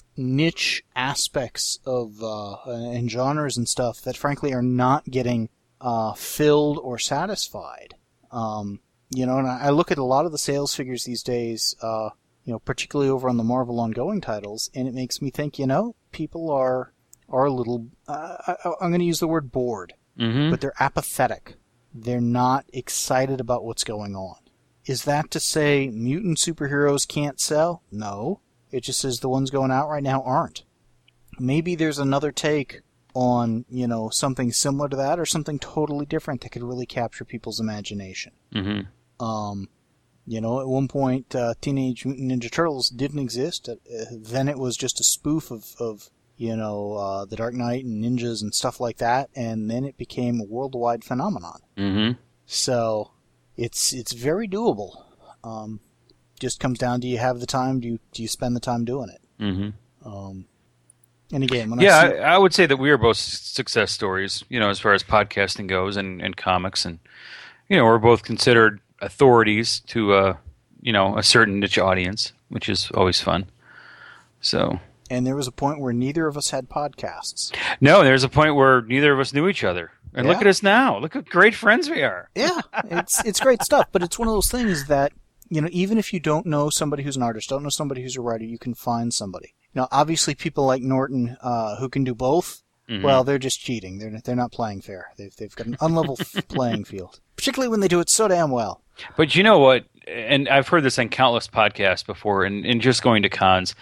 niche aspects of uh, and genres and stuff that frankly are not getting uh, filled or satisfied. Um, you know, and I look at a lot of the sales figures these days, uh, you know, particularly over on the Marvel ongoing titles, and it makes me think, you know, people are are a little, uh, I, I'm going to use the word bored, Mm-hmm. but they're apathetic. They're not excited about what's going on. Is that to say mutant superheroes can't sell? No. It just says the ones going out right now aren't. Maybe there's another take on, you know, something similar to that or something totally different that could really capture people's imagination. Mm-hmm. Um, you know, at one point, uh, Teenage Mutant Ninja Turtles didn't exist. Uh, then it was just a spoof of, of you know, uh, the Dark Knight and ninjas and stuff like that, and then it became a worldwide phenomenon. Mm-hmm. So it's it's very doable. Um, just comes down, do you have the time? Do you do you spend the time doing it? Mm-hmm. Um, and again, when yeah, I, see, I, I would say that we are both success stories, you know, as far as podcasting goes and, and comics. And, you know, we're both considered authorities to, uh, you know, a certain niche audience, which is always fun. So. And there was a point where neither of us had podcasts. No, there's a point where neither of us knew each other. And Yeah. look at us now. Look at great friends we are. Yeah, it's it's great stuff, but it's one of those things that, you know, even if you don't know somebody who's an artist, don't know somebody who's a writer, you can find somebody. Now, obviously, people like Norton uh, who can do both, Mhm. well, they're just cheating. They're they're not playing fair. They've they've got an unlevel f- playing field, particularly when they do it so damn well. But you know what? And I've heard this on countless podcasts before, and, and just going to cons.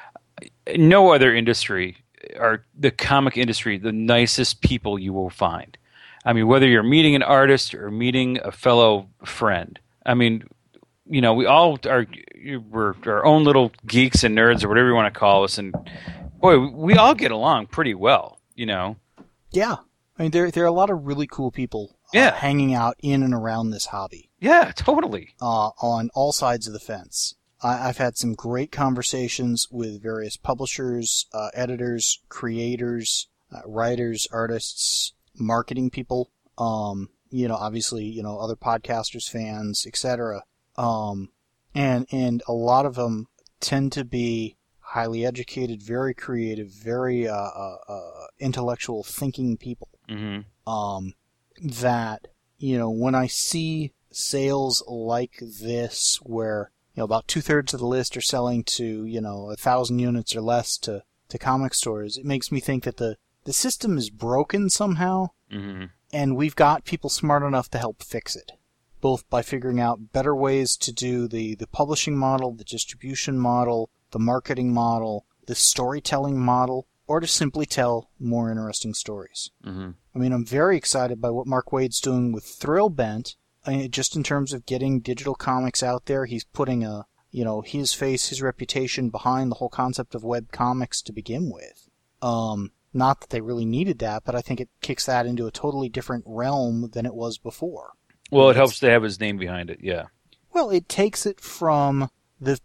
No other industry, or the comic industry, the nicest people you will find. I mean, whether you're meeting an artist or meeting a fellow friend. I mean, you know, we all are, we're our own little geeks and nerds or whatever you want to call us. And boy, we all get along pretty well, you know. Yeah, I mean, there there are a lot of really cool people uh, Yeah. hanging out in and around this hobby Yeah, totally. uh, on all sides of the fence. I, I've had some great conversations with various publishers, uh, editors, creators, uh, writers, artists, marketing people. Um, you know, obviously, you know, other podcasters, fans, et cetera. Um, and and a lot of them tend to be highly educated, very creative, very uh, uh, uh, intellectual thinking people. Mm-hmm. Um, that, you know, when I see sales like this where, you know, about two-thirds of the list are selling to, you know, a thousand units or less to, to comic stores, it makes me think that the, the system is broken somehow, Mm-hmm. and we've got people smart enough to help fix it, both by figuring out better ways to do the, the publishing model, the distribution model, the marketing model, the storytelling model, or to simply tell more interesting stories. Mm-hmm. I mean, I'm very excited by what Mark Waid's doing with Thrillbent uh, just in terms of getting digital comics out there. He's putting a, you know, his face, his reputation behind the whole concept of web comics to begin with. Um, not that they really needed that, but I think it kicks that into a totally different realm than it was before. Well, it It's- helps to have his name behind it, yeah. Well, it takes it from the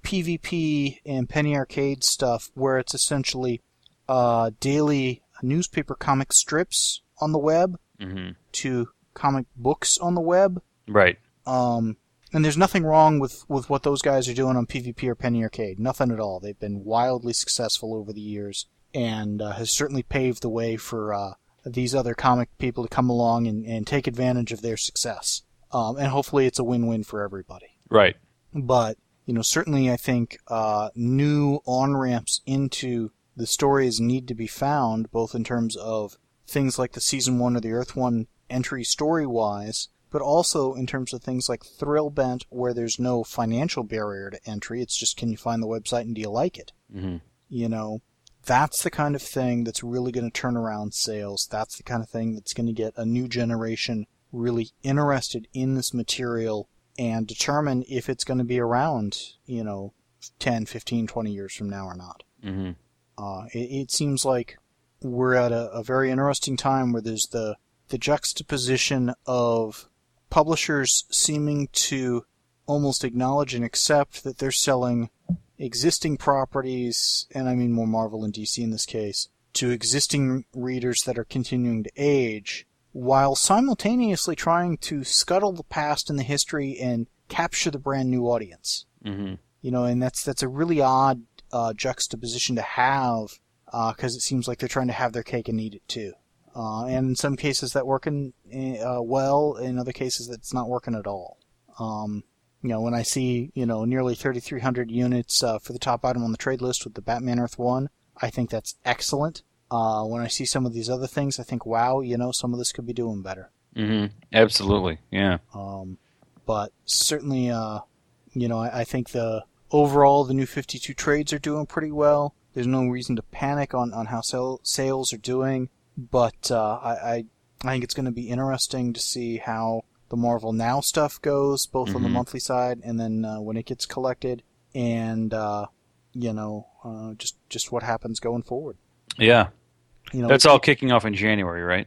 PvP and Penny Arcade stuff, where it's essentially uh, daily newspaper comic strips on the web, hmm to comic books on the web. Right. Um, and there's nothing wrong with, with what those guys are doing on PvP or Penny Arcade. Nothing at all. They've been wildly successful over the years, and uh, has certainly paved the way for uh, these other comic people to come along and, and take advantage of their success. Um, and hopefully it's a win-win for everybody. Right. But, you know, certainly I think uh, new on-ramps into the stories need to be found, both in terms of things like the Season one or the Earth one entry story-wise, but also in terms of things like Thrillbent, where there's no financial barrier to entry. It's just, can you find the website and do you like it? hmm You know, that's the kind of thing that's really going to turn around sales. That's the kind of thing that's going to get a new generation really interested in this material and determine if it's going to be around, you know, ten, fifteen, twenty years from now or not. hmm Uh, it, it seems like we're at a, a very interesting time where there's the, the juxtaposition of publishers seeming to almost acknowledge and accept that they're selling existing properties, and I mean more Marvel and D C in this case, to existing readers that are continuing to age, while simultaneously trying to scuttle the past and the history and capture the brand new audience. hmm You know, and that's that's a really odd uh, juxtaposition to have, because uh, it seems like they're trying to have their cake and eat it too. Uh, and in some cases that working uh, well, in other cases that's not working at all. Um, you know, when I see, you know, nearly thirty-three hundred units uh, for the top item on the trade list with the Batman Earth one, I think that's excellent. Uh, when I see some of these other things, I think, wow, you know, some of this could be doing better. hmm Absolutely, yeah. Um, but certainly, uh, you know, I, I think the overall the new fifty-two trades are doing pretty well. There's no reason to panic on, on how sell, sales are doing, but uh, I, I I think it's going to be interesting to see how the Marvel Now stuff goes, both on the Mhm. monthly side and then uh, when it gets collected, and uh, you know, uh, just just what happens going forward. Yeah. You know, That's it- all kicking off in January, right?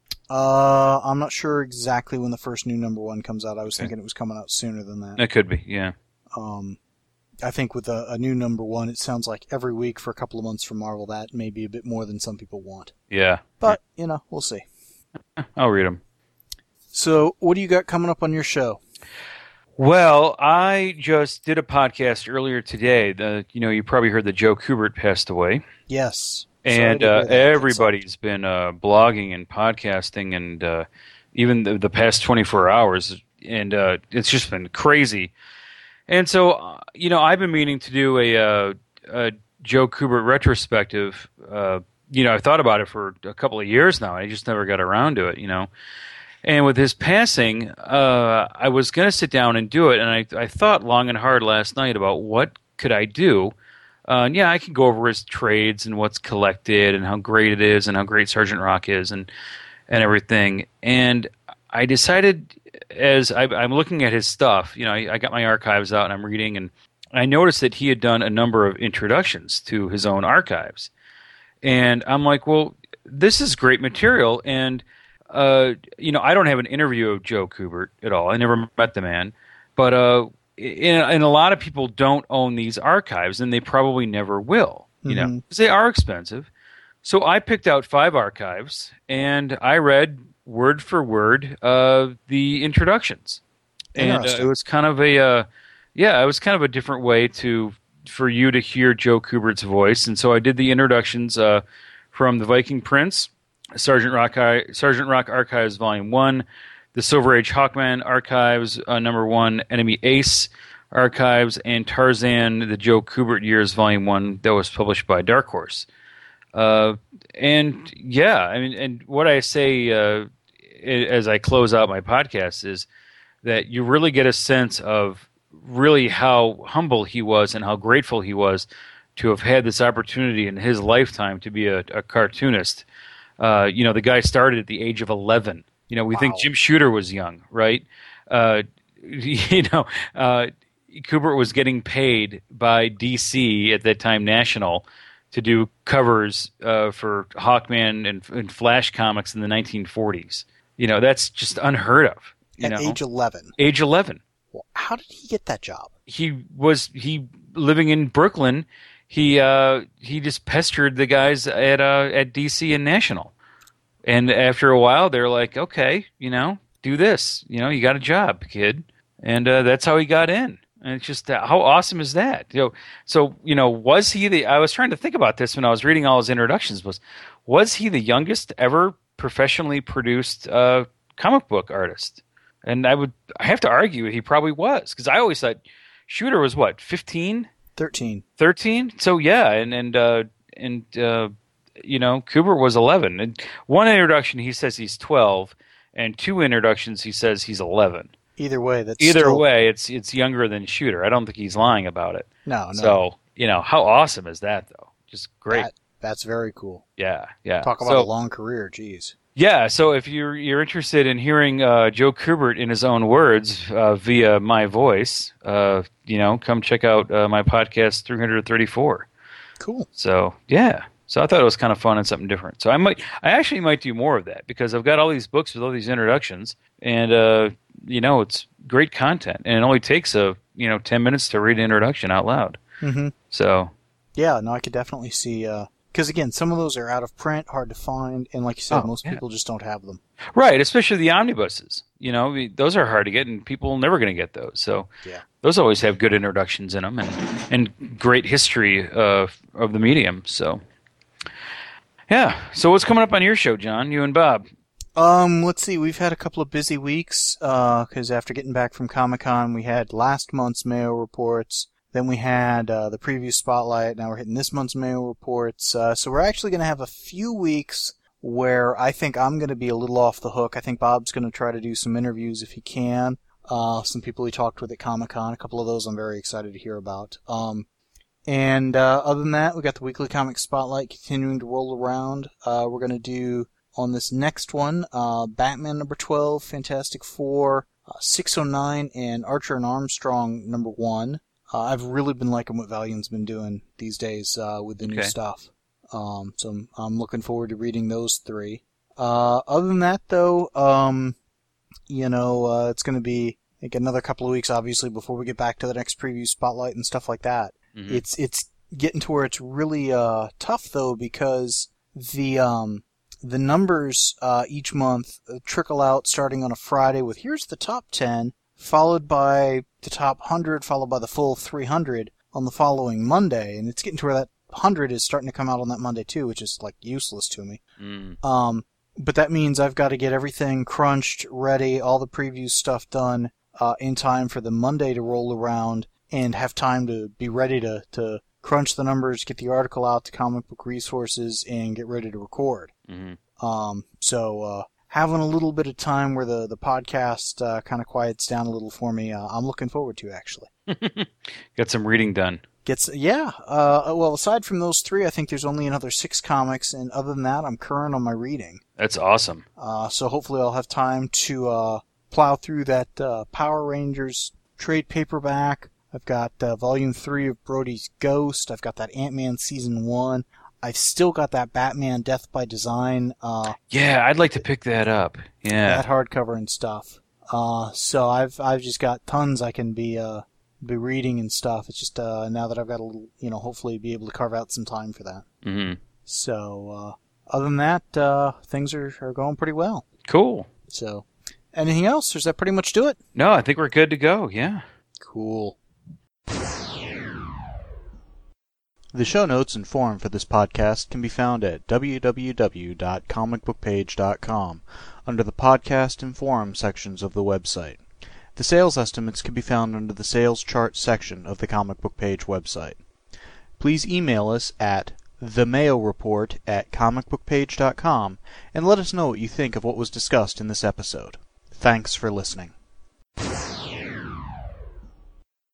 Uh, I'm not sure exactly when the first new number one comes out. I was Okay. thinking it was coming out sooner than that. It could be, yeah. Um, I think with a, a new number one, it sounds like every week for a couple of months from Marvel, that may be a bit more than some people want. Yeah. But, you know, we'll see. I'll read them. So, what do you got coming up on your show? Well, I just did a podcast earlier today. The, you know, you probably heard that Joe Kubert passed away. Yes. Sorry And to hear uh, that. everybody's been uh, blogging and podcasting, and uh, even the, the past twenty-four hours, and uh, it's just been crazy. And so, uh, you know, I've been meaning to do a, uh, a Joe Kubert retrospective. Uh, you know, I've thought about it for a couple of years now. I just never got around to it, you know. And with his passing, uh, I was going to sit down and do it, and I, I thought long and hard last night about what could I do. Uh, and yeah, I can go over his trades and what's collected and how great it is and how great Sergeant Rock is and and everything. And I decided, as I, I'm looking at his stuff, you know, I, I got my archives out and I'm reading, and I noticed that he had done a number of introductions to his own archives. And I'm like, well, this is great material. And, uh, you know, I don't have an interview of Joe Kubert at all. I never met the man. But uh, and, and a lot of people don't own these archives, and they probably never will, you know, Mhm. because they are expensive. So I picked out five archives, and I read word for word uh, the introductions. And uh, Interesting. it was kind of a, uh, yeah, it was kind of a different way to for you to hear Joe Kubert's voice. And so I did the introductions uh, from the Viking Prince, Sergeant Rock, Sergeant Rock Archives Volume One, the Silver Age Hawkman Archives uh, Number One, Enemy Ace Archives, and Tarzan: The Joe Kubert Years Volume One that was published by Dark Horse. Uh, and yeah, I mean, and what I say uh, as I close out my podcast is that you really get a sense of really how humble he was and how grateful he was to have had this opportunity in his lifetime to be a, a cartoonist. Uh, you know, the guy started at the age of eleven. You know, we think Wow. Jim Shooter was young, right? uh, you know, uh, Kubert was getting paid by D C at that time, National, to do covers uh, for Hawkman and, and Flash comics in the nineteen forties. You know, that's just unheard of. You At know, age eleven. age eleven. Well, how did he get that job? He was he living in Brooklyn. He uh, he just pestered the guys at uh, at D C and National, and after a while, they're like, "Okay, you know, do this. You know, you got a job, kid," and uh, that's how he got in. And it's just uh, how awesome is that? You know, so you know, was he the? I was trying to think about this when I was reading all his introductions. Was was he the youngest ever professionally produced uh, comic book artist? And I would I have to argue he probably was, because I always thought Shooter was what, fifteen? thirteen. thirteen? So yeah, and and uh, and uh, you know, Kubert was eleven. And one introduction he says he's twelve, and two introductions he says he's eleven. Either way, that's Either still... way, it's it's younger than Shooter. I don't think he's lying about it. No, no. So, you know, how awesome is that though? Just great. That, that's very cool. Yeah, yeah. Talk about so, a long career, geez. Yeah, so if you're you're interested in hearing uh, Joe Kubert in his own words uh, via my voice, uh, you know, come check out uh, my podcast three thirty-four. Cool. So yeah, so I thought it was kind of fun and something different. So I might, I actually might do more of that, because I've got all these books with all these introductions, and uh, you know, it's great content, and it only takes a you know ten minutes to read an introduction out loud. Mm-hmm. So yeah, no, I could definitely see. Uh... Because, again, some of those are out of print, hard to find, and like you said, Oh, most yeah. people just don't have them. Right, especially the omnibuses. You know, we- those are hard to get, and people are never going to get those. So Yeah. those always have good introductions in them, and, and great history uh, of the medium. So, yeah. So what's coming up on your show, John? You and Bob? Um, let's see, we've had a couple of busy weeks, because after getting back from Comic-Con, we had last month's Mayo reports. Then we had uh, the preview spotlight. Now we're hitting this month's Mayo reports. Uh, so we're actually going to have a few weeks where I think I'm going to be a little off the hook. I think Bob's going to try to do some interviews if he can. Uh, some people he talked with at Comic-Con. A couple of those I'm very excited to hear about. Um, and uh, other than that, we got the weekly comic spotlight continuing to roll around. Uh, we're going to do on this next one uh, Batman number twelve, Fantastic Four, uh, six oh nine, and Archer and Armstrong number one. Uh, I've really been liking what Valiant's been doing these days uh, with the new Okay. stuff. Um, so I'm, I'm looking forward to reading those three. Uh, other than that, though, um, you know, uh, it's going to be I think another couple of weeks, obviously, before we get back to the next preview spotlight and stuff like that. Mhm. It's it's getting to where it's really uh, tough, though, because the um, the numbers uh, each month trickle out starting on a Friday with here's the top ten, followed by the top one hundred, followed by the full three hundred on the following Monday. And it's getting to where that one hundred is starting to come out on that Monday, too, which is, like, useless to me. Mm. Um, but that means I've got to get everything crunched, ready, all the preview stuff done uh, in time for the Monday to roll around and have time to be ready to, to crunch the numbers, get the article out to Comic Book Resources, and get ready to record. Mhm. Um, so, uh, having a little bit of time where the, the podcast uh, kind of quiets down a little for me, uh, I'm looking forward to, actually. Got some reading done. Gets yeah. Uh, well, aside from those three, I think there's only another six comics, and other than that, I'm current on my reading. That's awesome. Uh, so hopefully I'll have time to uh, plow through that uh, Power Rangers trade paperback. I've got uh, Volume three of Brody's Ghost. I've got that Ant-Man Season one. I've still got that Batman Death by Design, uh, Yeah, I'd like to pick that up. Yeah. that hardcover and stuff. Uh, so I've I've just got tons I can be uh, be reading and stuff. It's just uh, now that I've got a little, you know, hopefully be able to carve out some time for that. hmm So uh, other than that, uh, things are, are going pretty well. Cool. So anything else? Or does that pretty much do it? No, I think we're good to go. Yeah. Cool. The show notes and forum for this podcast can be found at w w w dot comic book page dot com under the podcast and forum sections of the website. The sales estimates can be found under the sales chart section of the Comic Book Page website. Please email us at the mayo report at comic book page dot com and let us know what you think of what was discussed in this episode. Thanks for listening.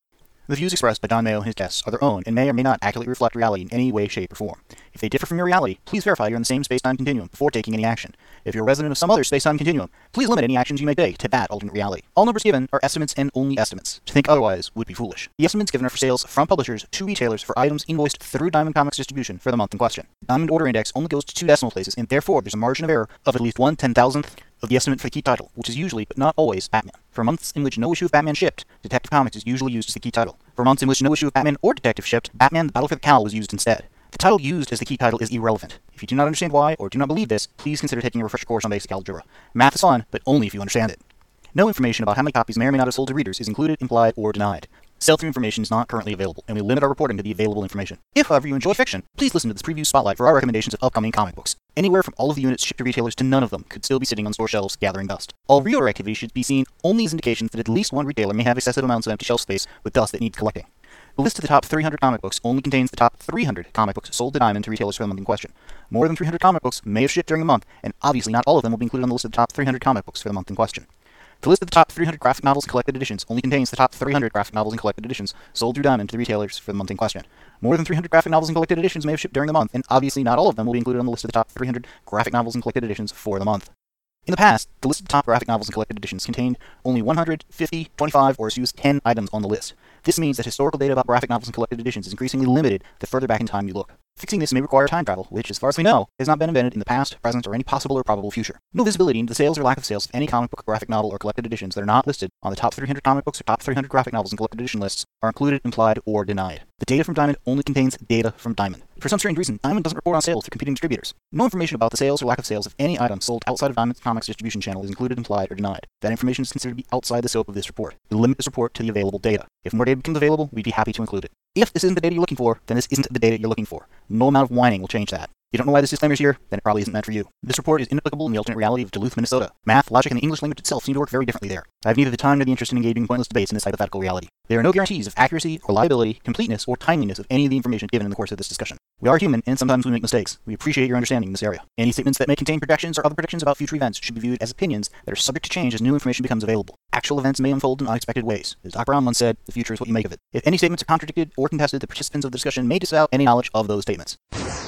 The views expressed by Don Mayo and his guests are their own and may or may not accurately reflect reality in any way, shape, or form. If they differ from your reality, please verify you're in the same space-time continuum before taking any action. If you're a resident of some other space-time continuum, please limit any actions you may take to that alternate reality. All numbers given are estimates and only estimates. To think otherwise would be foolish. The estimates given are for sales from publishers to retailers for items invoiced through Diamond Comics distribution for the month in question. Diamond Order Index only goes to two decimal places, and therefore there's a margin of error of at least one ten-thousandth of the estimate for the key title, which is usually, but not always, Batman. For months in which no issue of Batman shipped, Detective Comics is usually used as the key title. For months in which no issue of Batman or Detective shipped, Batman: The Battle for the Cowl was used instead. The title used as the key title is irrelevant. If you do not understand why, or do not believe this, please consider taking a refresher course on basic algebra. Math is fun, but only if you understand it. No information about how many copies may or may not have sold to readers is included, implied, or denied. Sell-through information is not currently available, and we limit our reporting to the available information. If, however, you enjoy fiction, please listen to this preview spotlight for our recommendations of upcoming comic books. Anywhere from all of the units shipped to retailers to none of them could still be sitting on store shelves gathering dust. All reorder activity should be seen only as indications that at least one retailer may have excessive amounts of empty shelf space with dust that needs collecting. The list of the top three hundred comic books only contains the top three hundred comic books sold to Diamond to retailers for the month in question. More than three hundred comic books may have shipped during the month, and obviously not all of them will be included on the list of the top three hundred comic books for the month in question. The list of the top three hundred graphic novels and collected editions only contains the top three hundred graphic novels and collected editions sold through Diamond to the retailers for the month in question. More than three hundred graphic novels and collected editions may have shipped during the month, and obviously not all of them will be included on the list of the top three hundred graphic novels and collected editions for the month. In the past, the list of top graphic novels and collected editions contained only one hundred, fifty, twenty-five, or as few as ten items on the list. This means that historical data about graphic novels and collected editions is increasingly limited the further back in time you look. Fixing this may require time travel, which, as far as we know, has not been invented in the past, present, or any possible or probable future. No visibility into the sales or lack of sales of any comic book, graphic novel, or collected editions that are not listed on the top three hundred comic books or top three hundred graphic novels and collected edition lists are included, implied, or denied. The data from Diamond only contains data from Diamond. For some strange reason, Diamond doesn't report on sales through competing distributors. No information about the sales or lack of sales of any item sold outside of Diamond's Comics distribution channel is included, implied, or denied. That information is considered to be outside the scope of this report. We limit this report to the available data. If more data becomes available, we'd be happy to include it. If this isn't the data you're looking for, then this isn't the data you're looking for. No amount of whining will change that. You don't know why this disclaimer is here? Then it probably isn't meant for you. This report is inapplicable in the alternate reality of Duluth, Minnesota. Math, logic, and the English language itself seem to work very differently there. I have neither the time nor the interest in engaging in pointless debates in this hypothetical reality. There are no guarantees of accuracy, or reliability, completeness, or timeliness of any of the information given in the course of this discussion. We are human, and sometimes we make mistakes. We appreciate your understanding in this area. Any statements that may contain projections or other predictions about future events should be viewed as opinions that are subject to change as new information becomes available. Actual events may unfold in unexpected ways. As Doc Brown once said, the future is what you make of it. If any statements are contradicted or contested, the participants of the discussion may disavow any knowledge of those statements.